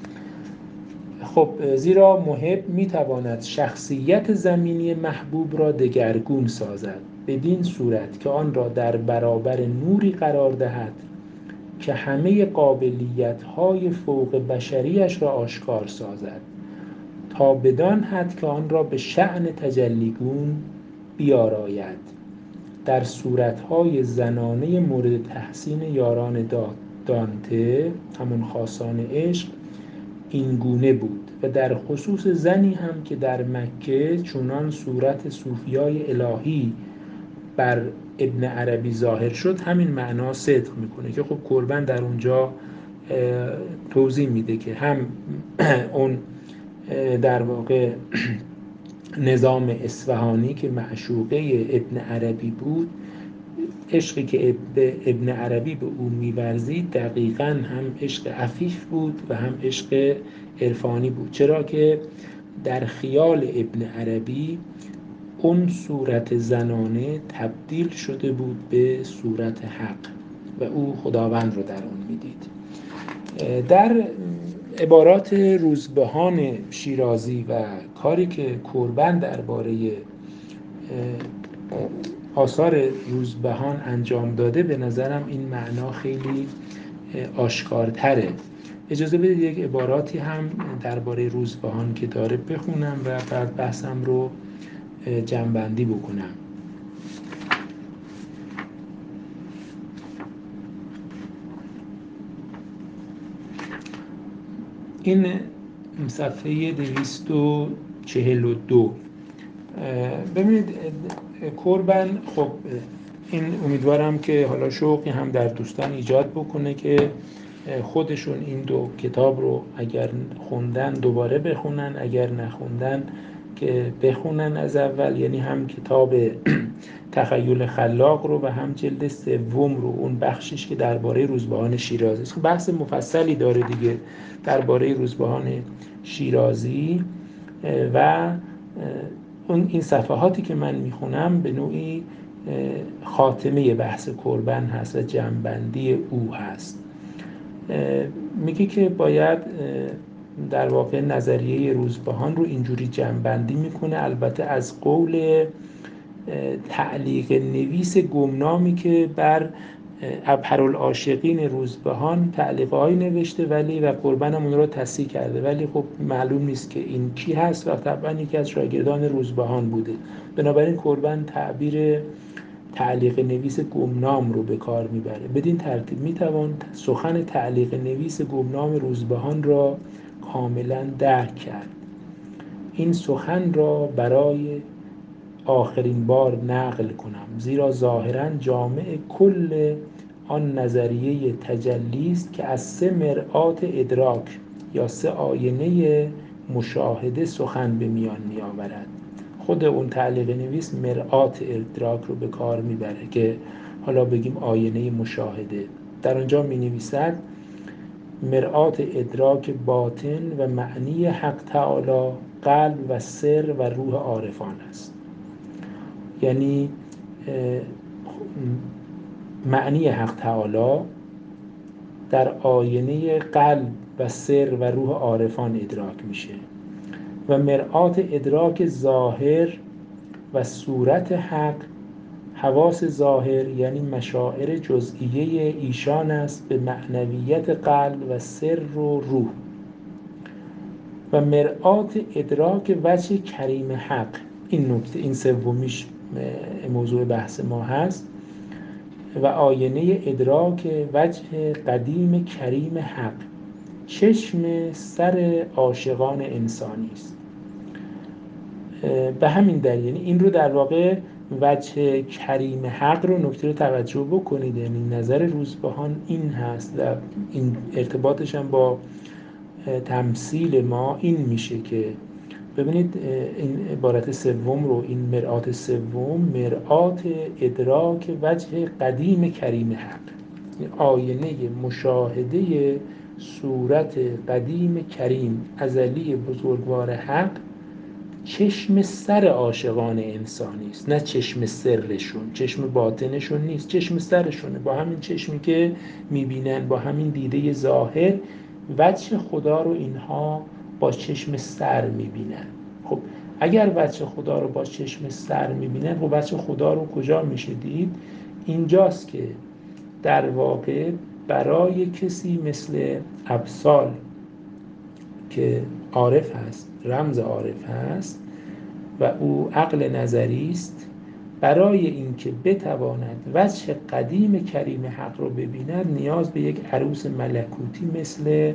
Speaker 1: خب زیرا محب میتواند شخصیت زمینی محبوب را دگرگون سازد، بدین صورت که آن را در برابر نوری قرار دهد که همه قابلیت‌های فوق بشریش را آشکار سازد، تا بدان حد که آن را به شأن تجلیگون بیاراید. در صورت‌های زنانه مورد تحسین یاران دانته، همون خاصان عشق، این گونه بود و در خصوص زنی هم که در مکه چونان صورت صوفیای الهی بر ابن عربی ظاهر شد، همین معنا صدق میکنه که خب کوربن در اونجا توضیح میده که هم اون در واقع نظام اصفهانی که معشوقه ابن عربی بود، عشقی که ابن عربی به او می‌ورزید دقیقاً هم عشق عفیف بود و هم عشق عرفانی بود، چرا که در خیال ابن عربی اون صورت زنانه تبدیل شده بود به صورت حق و او خداوند رو در اون میدید. در عبارات روزبهان شیرازی و کاری که کوربن درباره آثار روزبهان انجام داده، به نظرم این معنا خیلی آشکارتره. اجازه بدید یک عباراتی هم درباره روزبهان که داره بخونم و بعد بحثم رو جمع‌بندی بکنم. این صفحه 242 ببینید قربان، خب این امیدوارم که حالا شوقی هم در دوستان ایجاد بکنه که خودشون این دو کتاب رو اگر خوندن دوباره بخونن، اگر نخوندن که بخونن از اول، یعنی هم کتاب تخیل خلاق رو و هم جلد سوم رو، اون بخشش که درباره روزبهان شیرازی است. بحث مفصلی داره دیگه درباره روزبهان شیرازی و اون این صفحاتی که من میخونم به نوعی خاتمه بحث قربان هست و جمع‌بندی او هست. میگه که باید در واقع نظریه روزبهان رو اینجوری جمع‌بندی میکنه، البته از قول تعلیق نویس گمنامی که بر ابهرالعاشقین روزبهان تعلیق‌هایی نوشته ولی و قربان اون رو تصحیح کرده، ولی خب معلوم نیست که این کی هست و طبعا یکی از شاگردان روزبهان بوده. بنابراین قربان تعبیر تعلیق نویس گمنام رو به کار میبره. بدین ترتیب میتوان سخن تعلیق نویس گمنام روزبهان را کاملا درک کرد. این سخن را برای آخرین بار نقل کنم، زیرا ظاهراً جامع کل آن نظریه تجلی است که از 3 مرآت ادراک یا 3 آینه مشاهده سخن به میان می آورد. خود اون تعلیق نویس مرآت ادراک رو به کار میبره که حالا بگیم آینه مشاهده. در آنجا می نویسد مرآت ادراک باطن و معنی حق تعالی قلب و سر و روح عارفان است. یعنی معنی حق تعالی در آینه قلب و سر و روح عارفان ادراک میشه و مرآت ادراک ظاهر و صورت حق حواس ظاهر یعنی مشاعر جزئیه ایشان است به معنویت قلب و سر و روح. و مرآت ادراک وجه کریم حق، این نکته، این سومیش موضوع بحث ما هست، و آینه ادراک وجه قدیم کریم حق چشم سر عاشقان انسانی است. به همین دلیل، یعنی این رو در واقع وجه کریم حق رو نکته رو توجه بکنید، یعنی نظر روزبهان این هست و این ارتباطش هم با تمثیل ما این میشه که ببینید این عبارت سوم رو، این مرآت سوم، مرآت ادراک وجه قدیم کریم حق، آینه مشاهده صورت قدیم کریم ازلی بزرگوار حق چشم سر عاشقان انسانی است، نه چشم سرشون، چشم باطنشون نیست، چشم سرشونه. با همین چشمی که میبینن، با همین دیده ظاهر وجه خدا رو اینها با چشم سر میبینن. خب اگر وجه خدا رو با چشم سر میبینن، خب وجه خدا رو کجا میشه دید؟ اینجاست که در واقع برای کسی مثل ابسال که عارف هست، رمز عارف هست و او عقل نظری است، برای اینکه بتواند وجه قدیم کریم حق رو ببیند نیاز به یک عروس ملکوتی مثل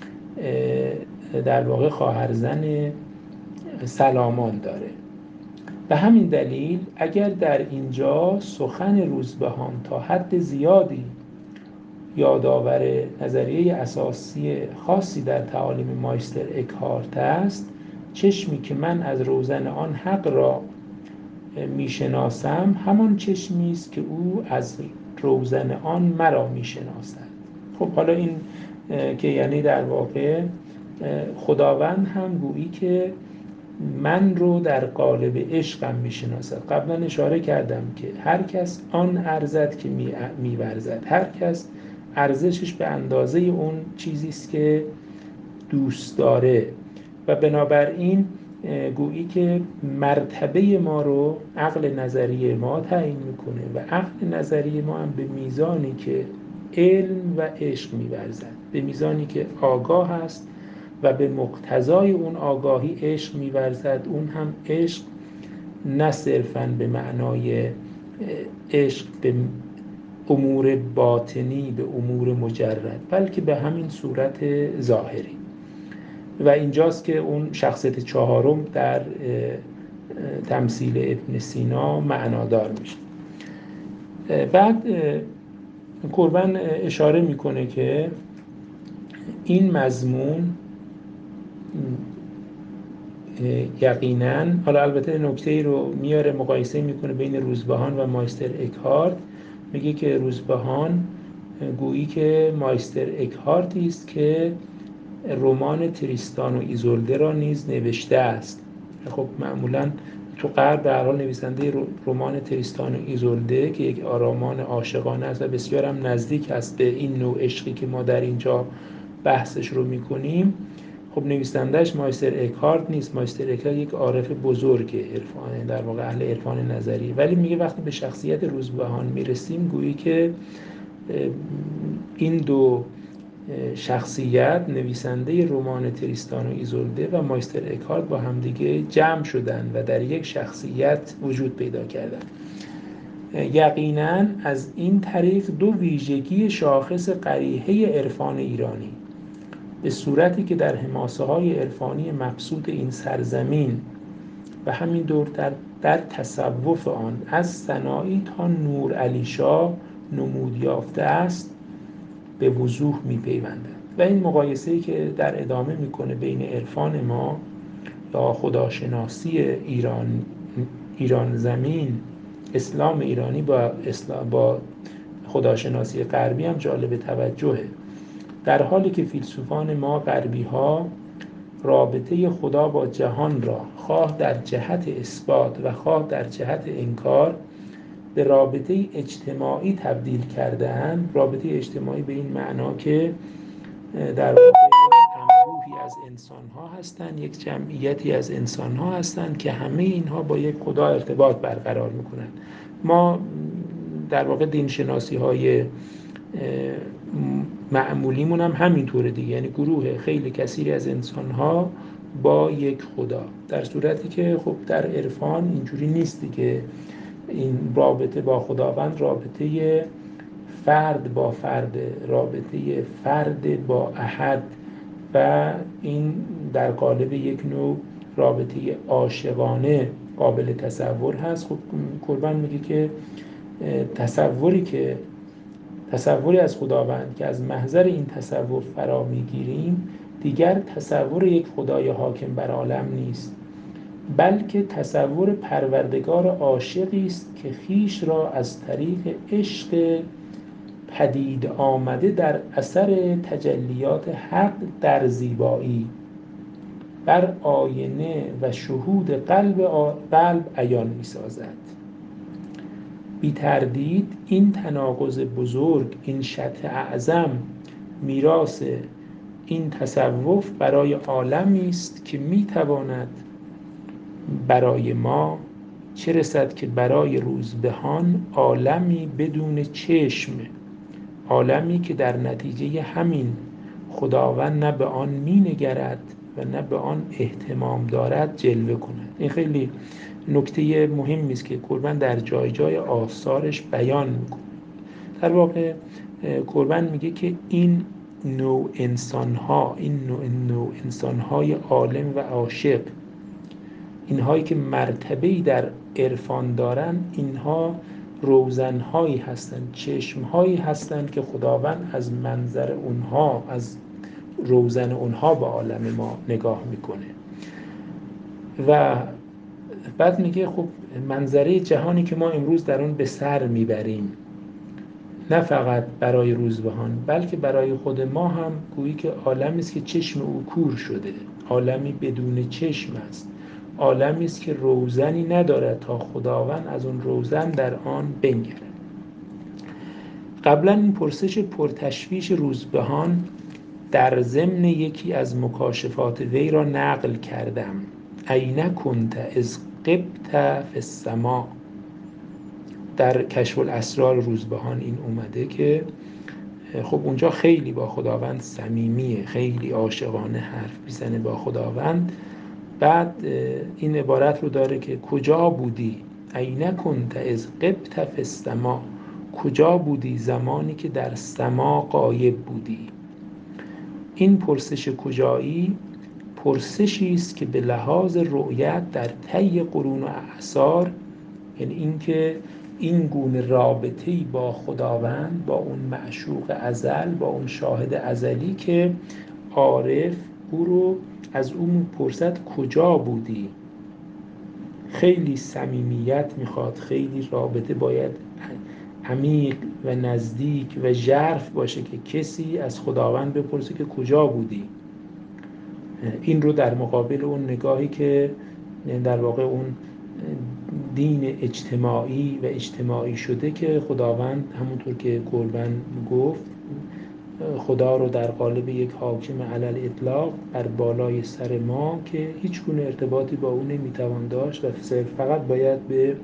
Speaker 1: در واقع خواهرزن سلامان داره. به همین دلیل اگر در اینجا سخن روزبهان تا حد زیادی یادآور نظریه اساسی خاصی در تعالیم مایستر اکهارت است، چشمی که من از روزن آن حق را میشناسم همان چشمی است که او از روزن آن مرا میشناسد. خب حالا این که یعنی در واقع خداوند هم گویی که من رو در قالب عشقم میشناسد. قبلا اشاره کردم که هر کس آن ارزد که میورزد، هر کس ارزشش به اندازه اون چیزی است که دوست داره و بنابراین گویی که مرتبه ما رو عقل نظری ما تعیین میکنه و عقل نظری ما هم به میزانی که علم و عشق میورزد، به میزانی که آگاه است و به مقتضای اون آگاهی عشق میورزد، اون هم عشق نه صرفاً به معنای عشق به امور باطنی، به امور مجرد، بلکه به همین صورت ظاهری. و اینجاست که اون شخصیت چهارم در تمثیل ابن سینا معنادار میشه. بعد کوربن اشاره میکنه که این مضمون یقیناً، حالا البته نکته‌ای رو میاره مقایسه میکنه بین روزبهان و مایستر اکهارت، میگه که روزبهان گویی که مایستر اکهارتی است که رمان تریستان و ایزولده را نیز نوشته است. خب معمولاً تو غرب به هر حال نویسنده رمان تریستان و ایزولده که یک رمان عاشقانه است و بسیار هم نزدیک است به این نوع عشقی که ما در اینجا بحثش رو میکنیم، خب نویسندهش مایستر اکهارت نیست. مایستر اکهارت یک عارف بزرگ عرفان، در واقع اهل عرفان نظری، ولی میگه وقتی به شخصیت روزبهان میرسیم گویی که این دو شخصیت، نویسنده رمان تریستان و ایزولده و مایستر اکهارت، با همدیگه جمع شدن و در یک شخصیت وجود پیدا کردن. یقیناً از این طریق دو ویژگی شاخص قریحه عرفان ایرانی به صورتی که در حماسه‌های عرفانی مبسوط این سرزمین و همین دور در تصوف آن از سنایی تا نورعلی شاه نمود یافته است به وضوح می‌پیوندد. و این مقایسه‌ای که در ادامه میکنه بین عرفان ما یا خداشناسی ایران زمین، اسلام ایرانی با خداشناسی غربی هم جالب توجهه. در حالی که فیلسوفان ما غربی ها رابطه خدا با جهان را خواه در جهت اثبات و خواه در جهت انکار به رابطه اجتماعی تبدیل کرده‌اند. رابطه اجتماعی به این معنا که در واقع انبوهی از انسان‌ها هستند، یک جمعیتی از انسان‌ها هستند که همه اینها با یک خدا ارتباط برقرار می‌کنند. ما در واقع دینشناسی‌های معمولیمون هم همینطوره دیگه، یعنی گروه خیلی کثیری از انسان‌ها با یک خدا، در صورتی که خب در عرفان اینجوری نیست دیگه. این رابطه با خداوند رابطه فرد با فرد، رابطه فرد با احد و این در قالب یک نوع رابطه عاشقانه قابل تصور هست. خب کوربن میگه که تصوری از خداوند که از محضر این تصور فرا میگیریم دیگر تصور یک خدای حاکم بر عالم نیست، بلکه تصور پروردگار عاشقی است که خیش را از طریق عشق پدید آمده در اثر تجلیات حق در زیبایی بر آینه و شهود قلب عیان می‌سازد. بی تردید این تناقض بزرگ، این شطح اعظم، میراث این تصوف برای عالمی است که میتواند برای ما، چه رسد که برای روزبهان، عالمی بدون چشم، عالمی که در نتیجه همین خداوند نه به آن مینگرد و نه به آن اهتمام دارد جلوه کند. این خیلی نکته مهمی است که کوربن در جای جای آثارش بیان میکنه. در واقع کوربن میگه که این نوع انسانهای عالم و عاشق، اینهایی که مرتبه‌ای در عرفان دارن، اینها روزنهایی هستند، چشمهایی هستند که خداوند از منظر اونها، از روزن اونها به عالم ما نگاه میکنه. و بعد میگه خب منظره جهانی که ما امروز در اون به سر میبریم، نه فقط برای روزبهان بلکه برای خود ما هم گویی که عالمی است که چشم او کور شده، عالمی بدون چشم است، عالمی است که روزنی ندارد تا خداوند از اون روزن در آن بنگرد. قبلا این پرسش پرتشویش روزبهان در ضمن یکی از مکاشفات وی را نقل کردم. این کنت اذ غبت فی السماء. در کشف الاسرار روزبهان این اومده که خب اونجا خیلی با خداوند صمیمیه، خیلی عاشقانه حرف میزنه با خداوند. بعد این عبارت رو داره که کجا بودی؟ این کنت اذ غبت فی السماء. کجا بودی زمانی که در سما غایب بودی؟ این پرسش کجایی پرسشی است که به لحاظ رؤیت در طی قرون و اعصار، یعنی اینکه این گونه رابطه‌ای با خداوند، با اون معشوق ازل، با اون شاهد ازلی که عارف او رو از او میپرسد کجا بودی. خیلی صمیمیت میخواد، خیلی رابطه باید عمیق و نزدیک و ژرف باشه که کسی از خداوند بپرسه که کجا بودی. این رو در مقابل اون نگاهی که در واقع اون دین اجتماعی و اجتماعی شده که خداوند همونطور که قربان گفت خدا رو در قالب یک حاکم علل اطلاق بر بالای سر ما که هیچ گونه ارتباطی با اون نمیتوان داشت و فقط باید به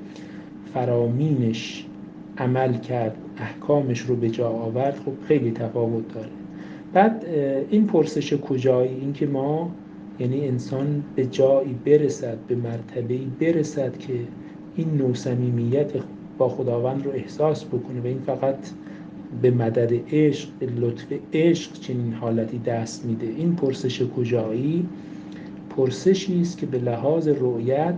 Speaker 1: فرامینش عمل کرد، احکامش رو به جا آورد، خب خیلی تفاوت داره. بعد این پرسش کجایی، این که ما یعنی انسان به جایی برسد، به مرتبه‌ای برسد که این نوع صمیمیت با خداوند رو احساس بکنه و این فقط به مدد عشق، به لطف عشق چنین حالتی دست میده. این پرسش کجایی پرسشی است که به لحاظ رؤیت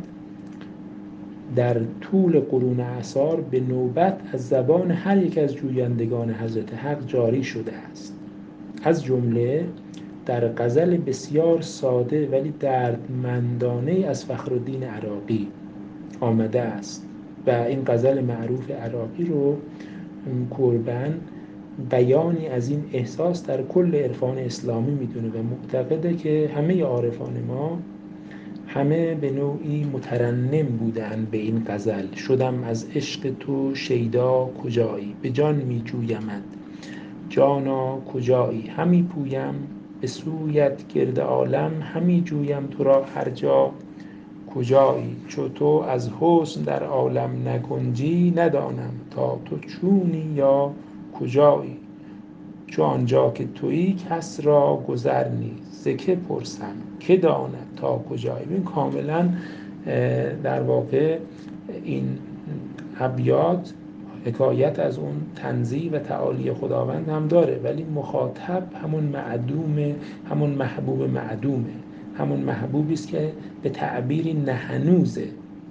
Speaker 1: در طول قرون اعصار به نوبت از زبان هر یک از جویندگان حضرت حق جاری شده است. از جمله در غزل بسیار ساده ولی دردمندانه از فخرالدین عراقی آمده است و این غزل معروف عراقی رو قربان بیانی از این احساس در کل عرفان اسلامی میدونه و معتقده که همه عارفان ما همه به نوعی مترنم بودن به این غزل. شدم از عشق تو شیدا کجایی، به جان می جویمت جانا کجایی، همی پویم به سویت گرد عالم، همی جویم تو را هر جا کجایی. چو تو از حسن در عالم نگنجی، ندانم تا تو چونی یا کجایی. چو آنجا که تویی کس را گذر نیست، ز که پرسم که داند تا کجایی. این کاملا در واقع این ابیات حکایت از اون تنزیه و تعالی خداوند هم داره، ولی مخاطب همون معدومه، همون محبوب معدومه، همون محبوبی است که به تعبیری نهنوزه.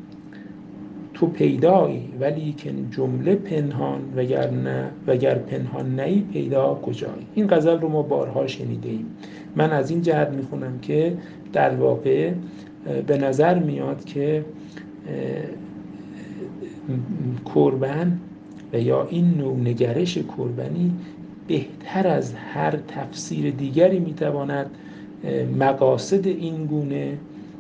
Speaker 1: تو پیدایی ولی که جمله پنهان، وگر پنهان نهی پیدا کجایی. این غزل رو ما بارها شنیده ایم. من از این جهت میخونم که در واقع به نظر میاد که قربان و یا این نوع نگرش قربانی بهتر از هر تفسیر دیگری میتواند مقاصد این گونه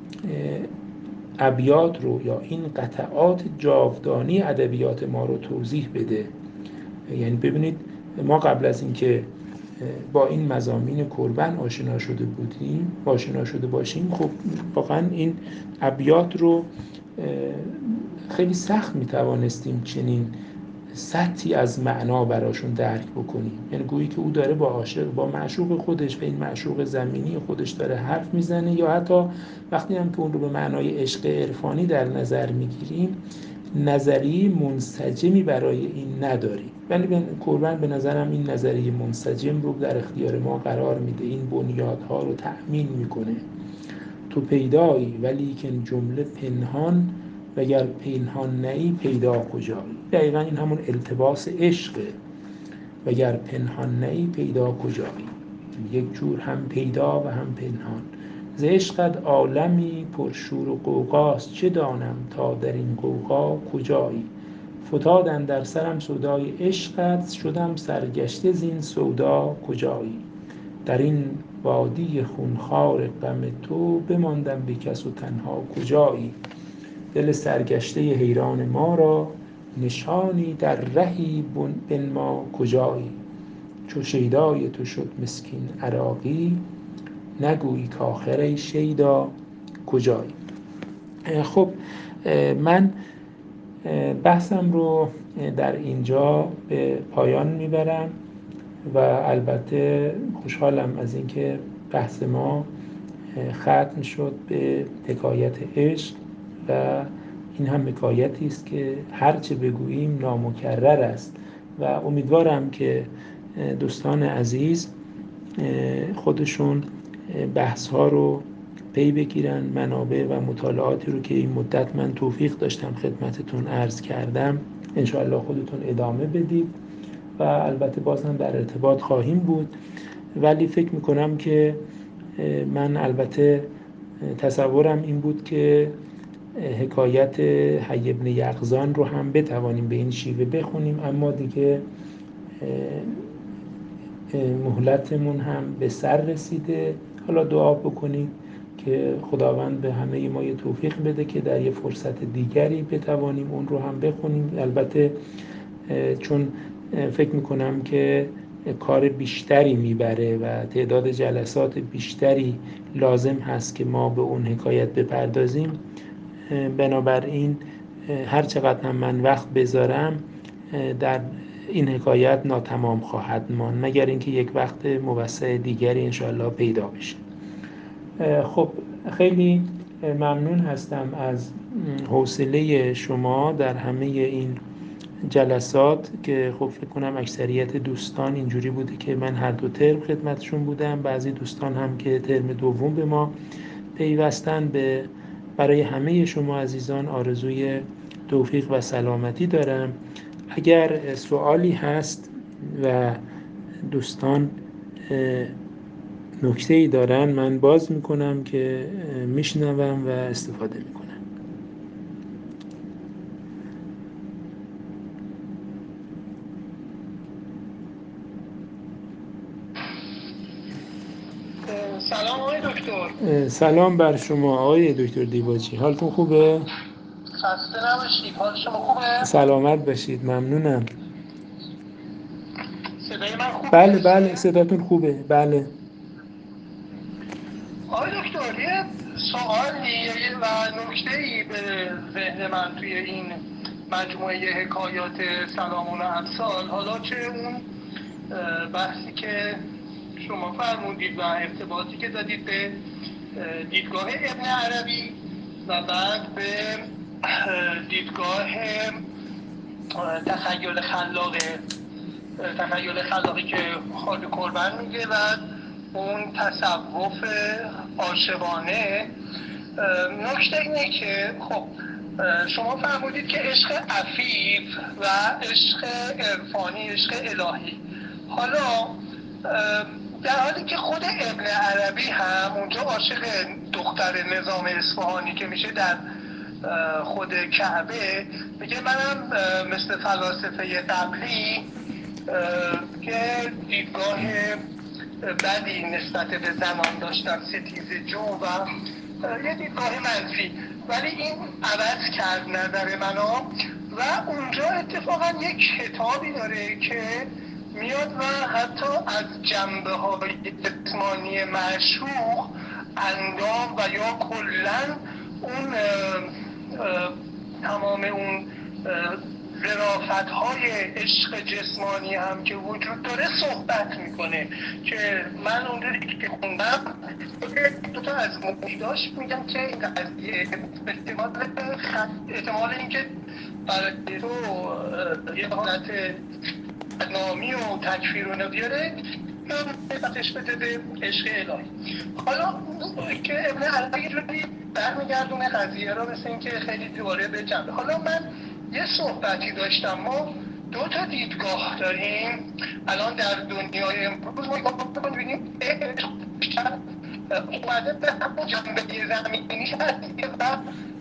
Speaker 1: ابیات رو یا این قطعات جاودانی ادبیات ما رو توضیح بده. یعنی ببینید ما قبل از اینکه با این مضامین قربان آشنا شده باشیم، خب واقعا این ابیات رو خیلی سخت میتوانستیم چنین سطحی از معنا براشون درک بکنیم. یعنی گویی که او داره با معشوق خودش و این معشوق زمینی خودش داره حرف میزنه، یا حتی وقتی هم که اون رو به معنای عشق عرفانی در نظر میگیریم نظریه منسجمی برای این نداریم. ولی قربان به نظرم این نظریه منسجم رو در اختیار ما قرار میده، این بنیادها رو تأمین میکنه. تو پیدایی ولی که جمله پنهان، وگر پنهان نهی پیدا کجایی. دقیقا این همون التباس عشقه، وگر پنهان نهی پیدا کجایی. یک جور هم پیدا و هم پنهان. ز عشقت عالمی پرشور و غوغاست، چه دانم تا در این غوغا کجایی. فتاد اندر سرم سودای عشقت، شدم سرگشته زین سودا کجایی. در این وادی خونخوار غم تو، بماندم بی کس و تنها کجایی. دل سرگشته حیران ما را، نشانی در رهی بنما کجایی. چو شیدای تو شد مسکین عراقی، نگویی کآخر ای شیدا کجایی. خب من بحثم رو در اینجا به پایان میبرم و البته خوشحالم از اینکه بحث ما ختم شد به حکایت عشق و این هم حکایتی است که هرچه بگوییم نامکرر است و امیدوارم که دوستان عزیز خودشون بحث ها رو پی بگیرن، منابع و مطالعاتی رو که این مدت من توفیق داشتم خدمتتون عرض کردم انشاءالله خودتون ادامه بدید و البته باز هم در ارتباط خواهیم بود. ولی فکر میکنم که من البته تصورم این بود که حکایت حی بن یقظان رو هم بتوانیم به این شیوه بخونیم، اما دیگه مهلتمون هم به سر رسیده. حالا دعا بکنید که خداوند به همه ما یه توفیق بده که در یه فرصت دیگری بتوانیم اون رو هم بخونیم. البته چون فکر میکنم که کار بیشتری میبره و تعداد جلسات بیشتری لازم هست که ما به اون حکایت بپردازیم، بنابراین هر چقدر هم من وقت بذارم در این حکایت ناتمام خواهد ماند، مگر اینکه یک وقت موسع دیگری انشاءالله پیدا بشه. خب خیلی ممنون هستم از حوصله شما در همه این جلسات که خب فکر کنم اکثریت دوستان اینجوری بوده که من هر دو ترم خدمتشون بودم، بعضی دوستان هم که ترم دوم به ما پیوستن. برای همه شما عزیزان آرزوی توفیق و سلامتی دارم. اگر سوالی هست و دوستان نکته‌ای دارن من باز میکنم که میشنوم و استفاده میکنم.
Speaker 2: سلام آقای دکتر.
Speaker 1: سلام بر شما آقای دکتر دیباجی، حالتون خوبه؟
Speaker 2: خسته نباشید، حال شما خوبه؟
Speaker 1: سلامت باشید، ممنونم.
Speaker 2: صدای من خوبه؟
Speaker 1: بله صداتون خوبه. بله
Speaker 2: آقای دکتر یه سوالی و نکته‌ای به ذهن من توی این مجموعه حکایات سلامون و امثال، حالا چه اون بحثی که شما فرمودید و ارتباطی که دادید به دیدگاه ابن عربی و بعد به دیدگاه تخیل خلاقی که خالق قربان میگه و اون تصوف عاشقانه. نکته اینه که خب شما فرمودید که عشق عفیف و عشق عرفانی، عشق الهی، حالا در حالی که خود ابن عربی هم اونجا عاشق دختر نظام اصفهانی که میشه در خود کعبه، میگه منم مثل فلاسفه قبلی که دیدگاه بدی نسبت به زنان داشتم، ستیزه جو و یه دیدگاه منفی، ولی این عوض کرد نظر منو و اونجا اتفاقا یک کتابی داره که میاد و حتی از جنبه های جسمانی معشوق، اندام و یا کلن اون تمام اون ظرافت های عشق جسمانی هم که وجود داره صحبت میکنه که من اونجوری که خوندم دو تا از مورداش میگم که این قضیه احتمال اینکه برای تو یه حالت نامی و تکفیر رو بیاره نسبتش بده به عشق الهی. حالا که ابن عربی رو برمیگردونه قضیه رو مثل این که خیلی دوباره به جنبه. حالا من یه صحبتی داشتم، ما دو تا دیدگاه داریم الان در دنیای امروز. ما ببینیم عشق اومده به همون جنبه زمینی هستیه و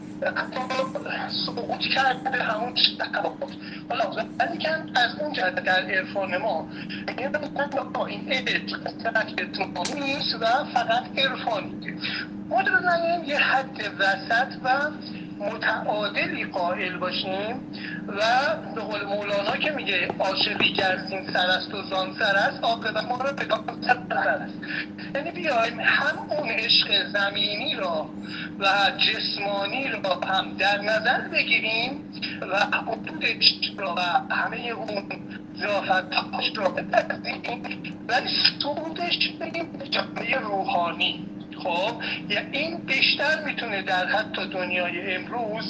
Speaker 2: سقوط کرده همون تفاوت. حالا ولی که از اون جهت در عرفان ما این عشق اصلا نیست و فقط عرفانیه. ما داریم یه حد وسط و متعادلی قائل باشیم و به قول مولانا که میگه عاشقی گرزین سرست و زان سرست، عاقبت ما رو بدان سرست. یعنی بیایم هم اون عشق زمینی را و جسمانی را هم در نظر بگیریم و حدودش را و همه اون ظرافت‌هاش را بپذیریم، ولی صعودش بگیم به جامعه روحانی. خب این بیشتر میتونه در حتی دنیای امروز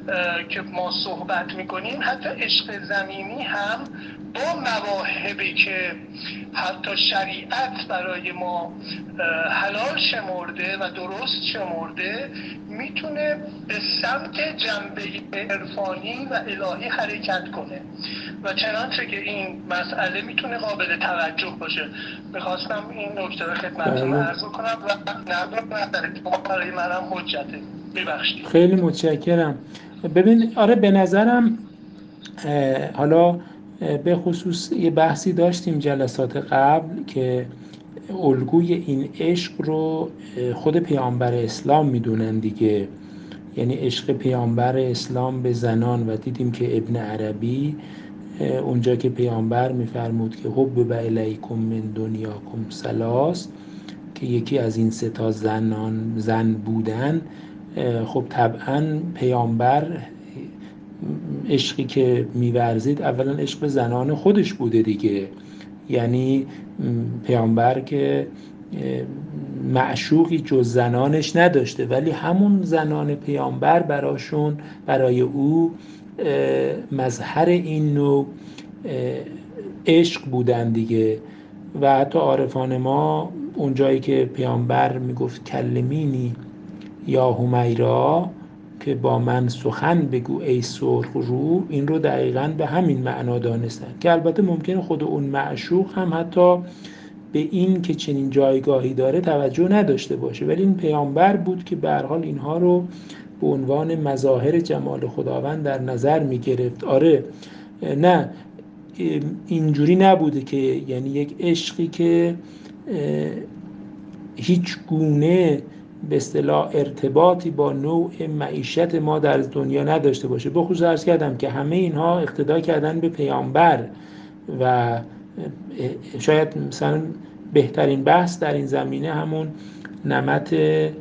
Speaker 2: که ما صحبت میکنیم، حتی عشق زمینی هم با مواهبی که حتی شریعت برای ما حلال شمرده و درست شمرده، میتونه به سمت جنبه عرفانی و الهی حرکت کنه و چنانچه که این مسئله میتونه قابل توجه باشه. میخواستم این نکته رو خدمتتون عرض کنم و نظر شما برای منم حجته. ببخشید.
Speaker 1: خیلی متشکرم. ببین، آره به نظرم حالا به خصوص یه بحثی داشتیم جلسات قبل که الگوی این عشق رو خود پیامبر اسلام میدونن دیگه، یعنی عشق پیامبر اسلام به زنان، و دیدیم که ابن عربی اونجا که پیامبر میفرمود که حب الیکم من دنیاکم ثلاث، که یکی از این سه تا زن بودن، خب طبعا پیامبر عشقی که می‌ورزید اولا عشق به زنان خودش بوده دیگه، یعنی پیامبر که معشوقی جز زنانش نداشته، ولی همون زنان پیامبر برای او مظهر این نوع عشق بودن دیگه. و حتی عارفان ما اونجایی که پیامبر میگفت کلمینی یا همیرا، که با من سخن بگو ای سرخ رو، این رو دقیقاً به همین معنا دانستن، که البته ممکنه خود اون معشوق هم حتی به این که چنین جایگاهی داره توجه نداشته باشه، ولی این پیامبر بود که به هر حال اینها رو به عنوان مظاهر جمال خداوند در نظر میگرفت. آره، نه اینجوری نبوده که یعنی یک عشقی که هیچ گونه به اصطلاح ارتباطی با نوع معیشت ما در دنیا نداشته باشه. بخصوص عرض کردم که همه اینها اقتدا کردن به پیامبر و شاید مثلا بهترین بحث در این زمینه همون نمط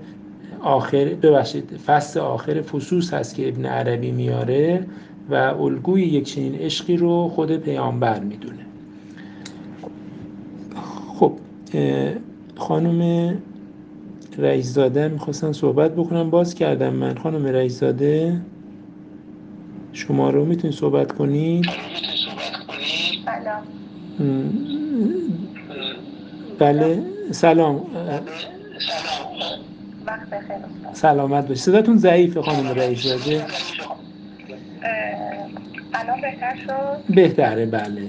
Speaker 1: فصل آخر فصوص هست که ابن عربی میاره و الگوی یک چنین عشقی رو خود پیامبر میدونه. خب خانم رئیس‌زاده میخواستن صحبت بکنم، باز کردم من. خانم رئیس‌زاده شما رو میتونید صحبت کنید؟
Speaker 3: سلام.
Speaker 1: بله سلام.
Speaker 3: وقت بخیر.
Speaker 1: سلامت باشید. صداتون ضعیفه خانم رئیس‌زاده.
Speaker 3: الان بهتر شد؟
Speaker 1: بهتره، بله.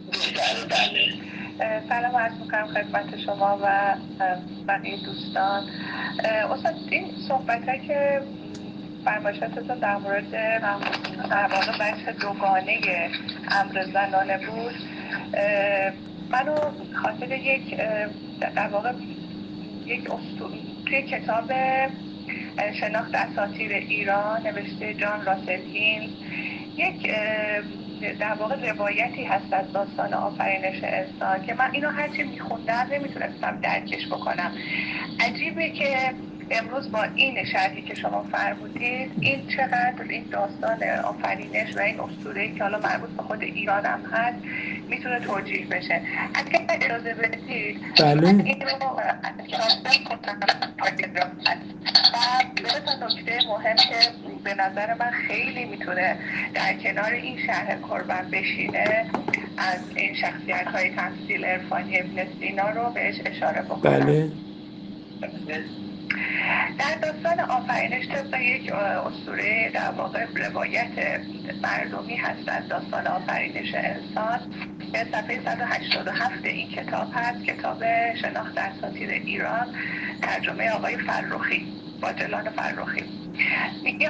Speaker 3: سلام عرض میکنم خدمت شما و بقیه دوستان. استاد، این صحبت که فرمایشاتتون در مورد در واقع بحث دوگانه امر زنانه بود، منو خاطر یک در واقع یک توی کتاب شناخت اساطیر ایران نوشته جان راسل هینز، یک در واقع روایتی هست از داستان آفرینش انسان که من اینو هرچی میخوندم نمیتونستم درکش بکنم. عجیبه که امروز با این شرحی که شما فرمودید این چقدر این داستان آفرینش و این اسطوره‌ای که حالا مربوط به خود ایران هم هست میتونه توجیه بشه. اگر اجازه بدید
Speaker 1: بله.
Speaker 3: من این رو و نکته مهم که به نظر من خیلی میتونه در کنار این شرح قربان بشینه، از این شخصیت‌های تمثیل عرفانی ابن سینا رو بهش اشاره بکنم.
Speaker 1: بله.
Speaker 3: در داستان آفرینش طبق یک اسطوره در واقع روایت مردمی هست از داستان آفرینش انسان که صفحه 187 این کتاب هست، کتاب شناخت اساطیر ایران، ترجمه آقای فرخی، باجلان فرخی. میگه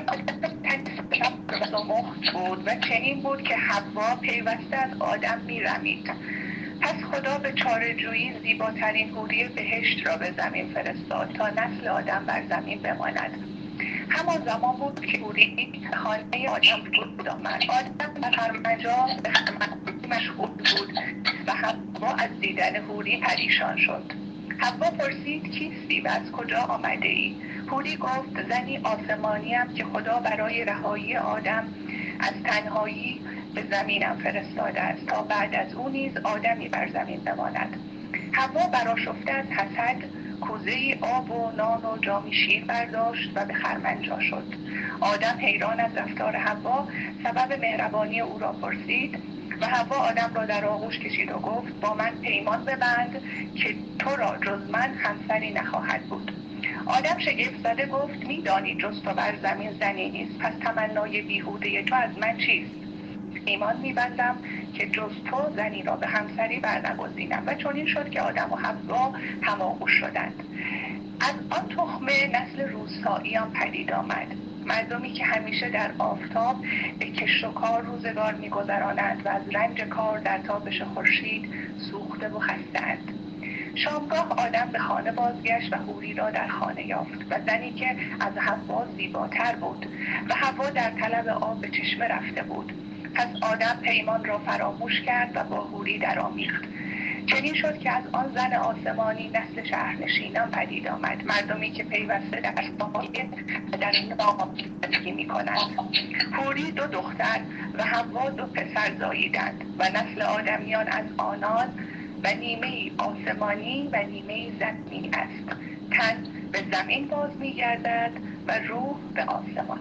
Speaker 3: مخت بود و چنین بود که حوا پیوسته از آدم میرمید. پس خدا به چاره‌جویی زیباترین حوری بهشت را به زمین فرستاد تا نسل آدم بر زمین بماند. همان زمان بود که حوری خانه آدم فرود آمد. آدم در هر مجال به خدمت مشغول بود و حوا از دیدن حوری پریشان شد. حوا پرسید کیستی و از کجا آمده ای؟ حوری گفت زنی آسمانیم که خدا برای رهایی آدم از تنهایی به زمینم فرستاده است تا بعد از او نیز آدمی بر زمین بماند. حوا برآشفته از حسد کوزه‌ای آب و نان و جامی شیر برداشت و به خرمنجا شد. آدم حیران از رفتار حوا سبب مهربانی او را پرسید و حوا آدم را در آغوش کشید و گفت با من پیمان ببند که تو را جز من همسری نخواهد بود. آدم شگفت زده گفت میدانی جز تو بر زمین زنی نیست، پس تمنای بیهوده تو از من چیست؟ پیمان میبندم که جز تو زنی را به همسری برنگزینم. و چنین شد که آدم و حوا هماغوش شدند. از آن تخمه نسل روستاییان پدید آمد، مردمی که همیشه در آفتاب به کشت و کار روزگار می‌گذرانند و از رنج کار در تابش خورشید سوخته و خسته‌اند. شامگاه آدم به خانه بازگشت و حوری را در خانه یافت و زنی که از حوا زیباتر بود و حوا در طلب آب به چشمه رفته بود. پس آدم پیمان را فراموش کرد و با حوری درآمیخت. چنین شد که از آن زن آسمانی نسل شهرنشینان پدید آمد، مردمی که پیوسته در سایه و در نام زندگی می‌کنند. حوری 2 دختر و حوا 2 پسر زاییدند و نسل آدمیان از آنان و نیمه آسمانی و نیمه زمینی است. تن به زمین باز می‌گردد و روح به آسمان.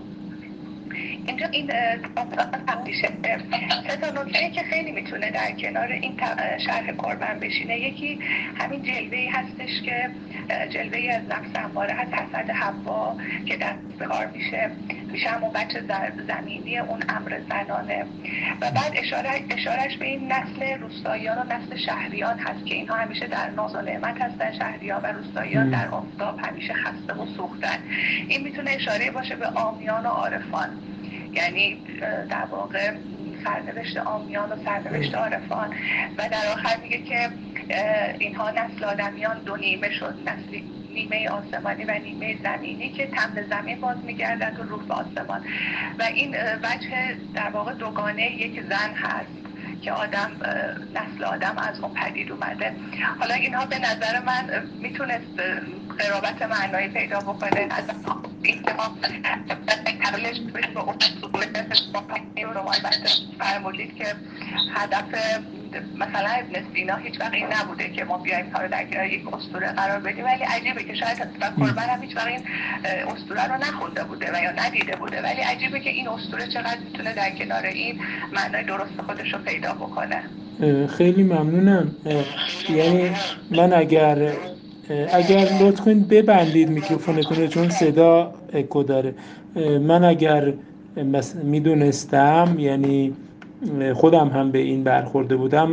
Speaker 3: اینجا این تقدیشه 3 تا نکته که خیلی میتونه در کنار این شرح قربان بشینه. یکی همین جلوه‌ای هستش که جلوه‌ای از نفس اماره هست، حسد حوا که دست به کار میشه همون بچه زمینی اون امر زنانه. و بعد اشارش به این نسل روستاییان و نسل شهریان هست که اینها همیشه در ناز و نعمت هستن، شهریان و روستاییان در آفتاب همیشه خسته و سوختن. این میتونه اشاره باشه به عامیان و عارفان، یعنی در واقع سرنوشت عامیان و سرنوشت عارفان. و در آخر میگه که اینها نسل آدمیان 2 نیمه شد، نسل نیمه آسمانی و نیمه زمینی که تن به زمین باز میگردد و روح به آسمان. و این وجه در واقع دوگانه یک زن هست که نسل آدم از اون پدید اومده. حالا اینها به نظر من میتونست قرابت معنایی پیدا بکنه از اینها تبلش به اون رو فرمودید که هدف مثلا ابن سینا هیچ وقت این نبوده که ما بیایم کار در کنار یک اسطوره قرار بدیم، ولی عجیبه که شاید قربان هم هیچ وقت این اسطوره رو نخونده بوده و یا ندیده بوده، ولی عجیبه که این اسطوره چقدر میتونه در کنار این معنای درست خودش رو پیدا بکنه.
Speaker 1: خیلی ممنونم. یعنی من اگر لطف کنید ببندید میکروفونتون رو چون صدا اکو داره. من اگر میدونستم، یعنی خودم هم به این برخورده بودم،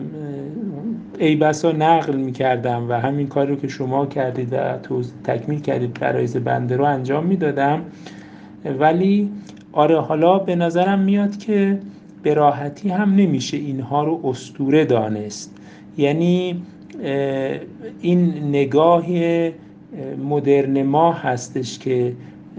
Speaker 1: ای بسا نقل میکردم و همین کاری رو که شما کردید و تکمیل کردید برایز بنده رو انجام میدادم. ولی آره، حالا به نظرم میاد که به راحتی هم نمیشه اینها رو اسطوره دانست. یعنی این نگاه مدرن ما هستش که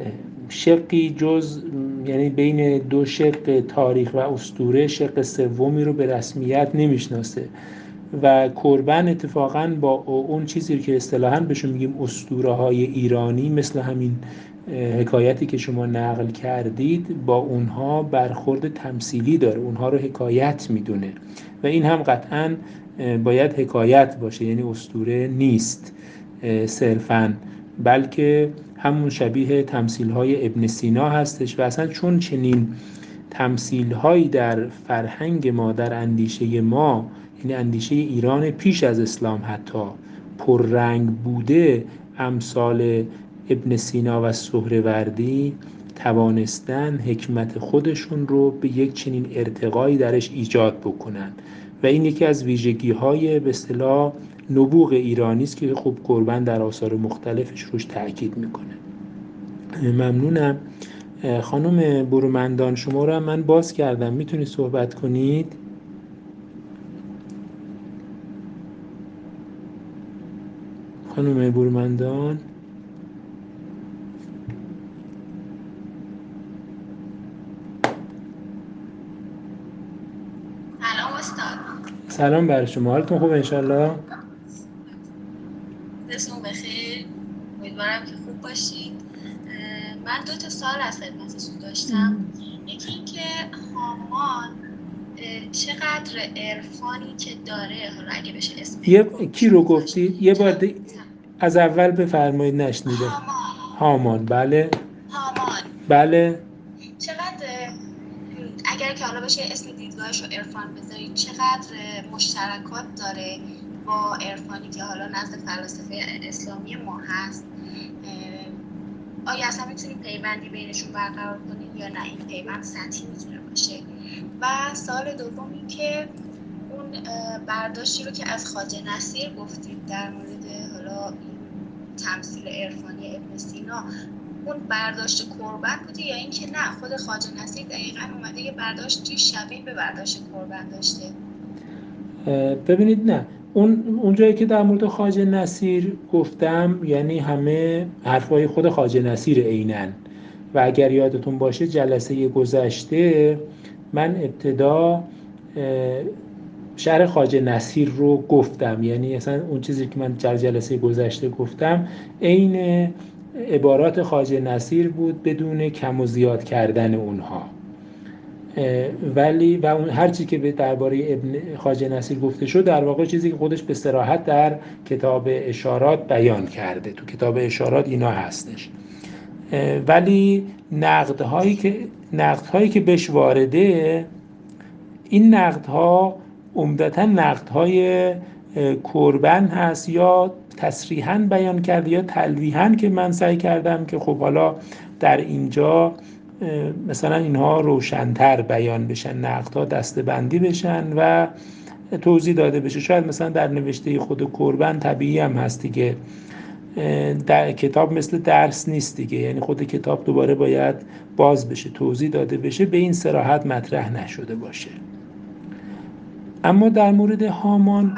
Speaker 1: شقی جز، یعنی بین 2 شق تاریخ و اسطوره، شق سومی رو به رسمیت نمیشناسه و قربان اتفاقاً با اون چیزی که اصطلاحاً بهشون میگیم اسطوره های ایرانی، مثل همین حکایتی که شما نقل کردید، با اونها برخورد تمثیلی داره، اونها رو حکایت میدونه و این هم قطعاً باید حکایت باشه، یعنی اسطوره نیست صرفاً، بلکه همون شبیه تمثیل‌های ابن سینا هستش. و اصلا چون چنین تمثیل‌هایی در فرهنگ ما، در اندیشه ما، یعنی اندیشه ایران پیش از اسلام حتی پررنگ بوده، امثال ابن سینا و سهروردی توانستن حکمت خودشون رو به یک چنین ارتقایی درش ایجاد بکنن و این یکی از ویژگی‌های به اصطلاح نبوغ ایرانی است که خب قربان در آثار مختلفش روش تاکید میکنه. ممنونم. خانم برومندان، شما رو هم من باز کردم، میتونید صحبت کنید؟ خانم برومندان.
Speaker 4: سلام استاد.
Speaker 1: سلام بر شما، حالتون خوبه انشالله؟
Speaker 4: روزتون بخیر، امیدوارم که خوب باشید. من 2 تا سوال از خدمتتون داشتم. یکی این که هامان چقدر عرفانی که داره، حالا اگه بشه اسم
Speaker 1: کی رو گفتید؟ یه بار از اول بفرمایید نشنیده. هامان. بله.
Speaker 4: هامان.
Speaker 1: بله.
Speaker 4: چقدر اگر که حالا بشه اسم دیدگاهش رو عرفان بذارید، چقدر مشترکات داره با عرفانی که حالا نزد فلاسفه اسلامی ما هست؟ آیا اصلا میتونیم پیوندی بینشون برقرار کنیم یا نه این پیوند سطحی میتونه باشه؟ و سوال دوم این که اون برداشتی رو که از خواجه نصیر گفتید در مورد حالا این تمثیل عرفانی ابن سینا، اون برداشت قربن بوده یا اینکه نه خود خواجه نصیر دقیقاً اومده یه برداشتی شبیه به برداشت قربن داشته؟
Speaker 1: ببینید، نه، اون جایی که در مورد خواجه نصیر گفتم یعنی همه حرفای خود خواجه نصیر عیناً. و اگر یادتون باشه جلسه گذشته من ابتدا شرح خواجه نصیر رو گفتم، یعنی اصلا اون چیزی که من جلسه گذشته گفتم عین عبارات خواجه نصیر بود بدون کم و زیاد کردن اونها. ولی و اون هر چی که درباره ابن خواجه نصیر گفته شد در واقع چیزی که خودش به صراحت در کتاب اشارات بیان کرده، تو کتاب اشارات اینا هستش. ولی نقدهایی که بهش وارده، این نقدها عمدتاً نقدهای قربن هست، یا تصریحاً بیان کرده یا تلویحاً که من سعی کردم که خب حالا در اینجا مثلا اینها روشن‌تر بیان بشن، نقدها دسته‌بندی بشن و توضیح داده بشه. شاید مثلا در نوشته خود قربن طبیعی هم هست دیگه، در کتاب مثل درس نیست دیگه، یعنی خود کتاب دوباره باید باز بشه، توضیح داده بشه، به این صراحت مطرح نشده باشه. اما در مورد هامان،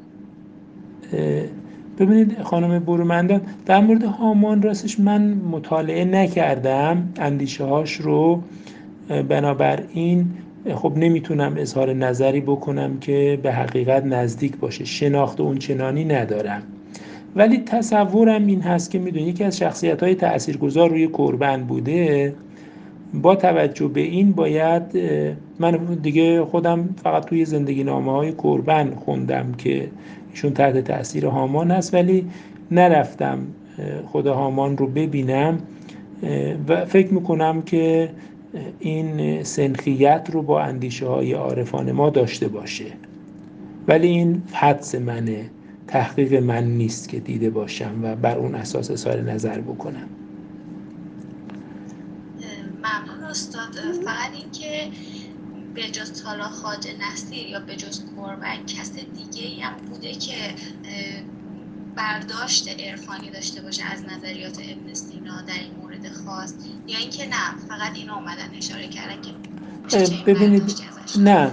Speaker 1: ببینید خانم برومندان، در مورد هامان راستش من مطالعه نکردم اندیشه هاش رو، بنابراین خب نمیتونم اظهار نظری بکنم که به حقیقت نزدیک باشه، شناخت اون چنانی ندارم. ولی تصورم این هست که میدونی یکی از شخصیت‌های تاثیرگذار روی قربن بوده. با توجه به این باید، من دیگه خودم فقط توی زندگی نامه‌های قربن خوندم که ایشون تحت تأثیر هامان هست، ولی نرفتم خود هامان رو ببینم و فکر میکنم که این سنخیت رو با اندیشه های عارفان ما داشته باشه. ولی این حدس منه، تحقیق من نیست که دیده باشم و بر اون اساس اظهار نظر بکنم.
Speaker 4: ممنون استاد. فقط این که به جز حالا خواجه نصیر یا به جز قربن کس دیگه ای هم بوده که برداشت عرفانی داشته باشه از نظریات ابن سینا در این مورد خاص، یا اینکه نه فقط اینا اومدن اشاره کردن که
Speaker 1: ببینید، نه،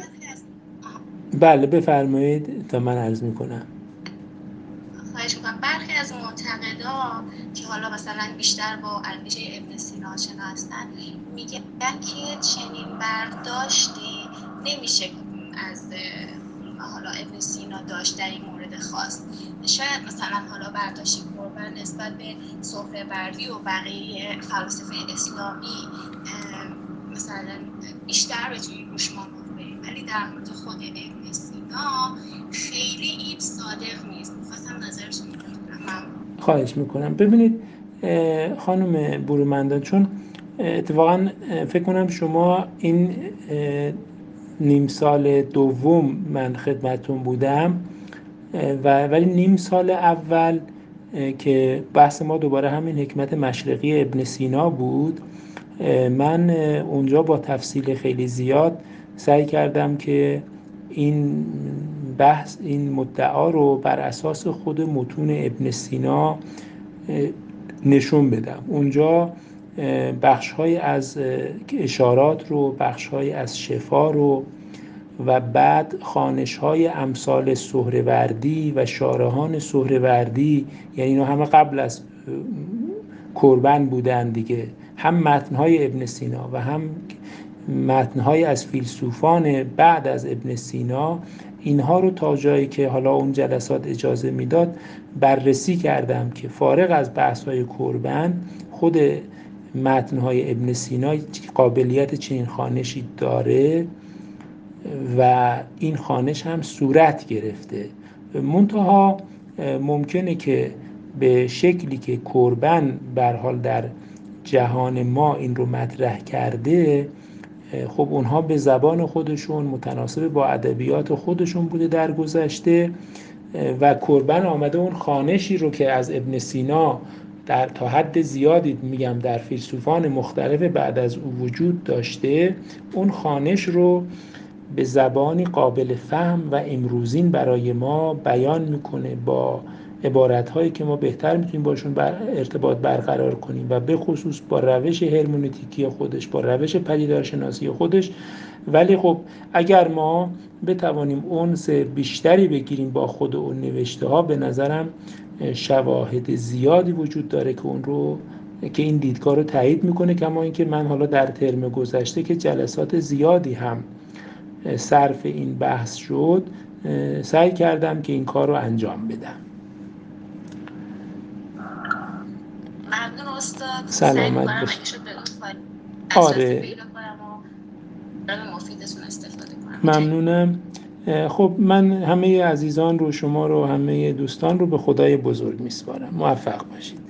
Speaker 1: بله بفرمایید تا من عرض میکنم.
Speaker 4: خواهش میکنم. برخی از معتقدا که حالا مثلا بیشتر با اندیشه ابن سینا آشنا هستن میگن که چنین برداشتی نمیشه از حالا ابن سینا داشت در این مورد خاص. شاید مثلا حالا برداشت قربن نسبت به سهروردی و بقیه فلاسفه اسلامی مثلا بیشتر بتونیم روش مانور بریم، ولی در مورد خود ابن سینا خیلی این صادق نیست. می‌خواستم نظرتون رو بدونم.
Speaker 1: خواهش میکنم. ببینید خانم برومندان، چون اتفاقا فکر کنم شما این نیم سال دوم من خدمتون بودم ولی نیم سال اول که بحث ما دوباره همین حکمت مشرقی ابن سینا بود، من اونجا با تفصیل خیلی زیاد سعی کردم که این بحث، این مدعا رو بر اساس خود متون ابن سینا نشون بدم. اونجا بخش‌های از اشارات رو، بخش‌های از شفا رو و بعد خوانش‌های امثال سهروردی و شارحان سهروردی، یعنی اینا همه قبل از قربن بودن دیگه، هم متن‌های ابن سینا و هم متن‌های از فیلسوفان بعد از ابن سینا، اینها رو تا جایی که حالا اون جلسات اجازه میداد بررسی کردم که فارغ از بحث‌های قربن خود متن‌های ابن سینا قابلیت چنین خوانشی داره و این خوانش هم صورت گرفته. منتها ممکنه که به شکلی که کوربن به هر حال در جهان ما این رو مطرح کرده، خب اونها به زبان خودشون متناسب با ادبیات خودشون بوده در گذشته و کوربن آمده اون خوانشی رو که از ابن سینا در تا حد زیادی میگم در فیلسوفان مختلف بعد از او وجود داشته، اون خوانش رو به زبانی قابل فهم و امروزین برای ما بیان میکنه با عبارت‌هایی که ما بهتر میتونیم باشون ارتباط برقرار کنیم و به خصوص با روش هرمنوتیکی خودش، با روش پدیدارشناسی خودش. ولی خب اگر ما بتوانیم انس بیشتری بگیریم با خود اون نوشته ها، به نظرم شواهد زیادی وجود داره که اون رو که این دیدگاه رو تایید میکنه. کما اینکه من حالا در ترم گذشته که جلسات زیادی هم صرف این بحث شد، سعی کردم که این کار رو انجام بدم.
Speaker 4: ممنون استاد.
Speaker 1: سلامت باشید. آره
Speaker 4: مفیدتون استفاده کنم.
Speaker 1: ممنونم. خب من همه عزیزان رو، شما رو، همه دوستان رو به خدای بزرگ میسپارم. موفق باشید.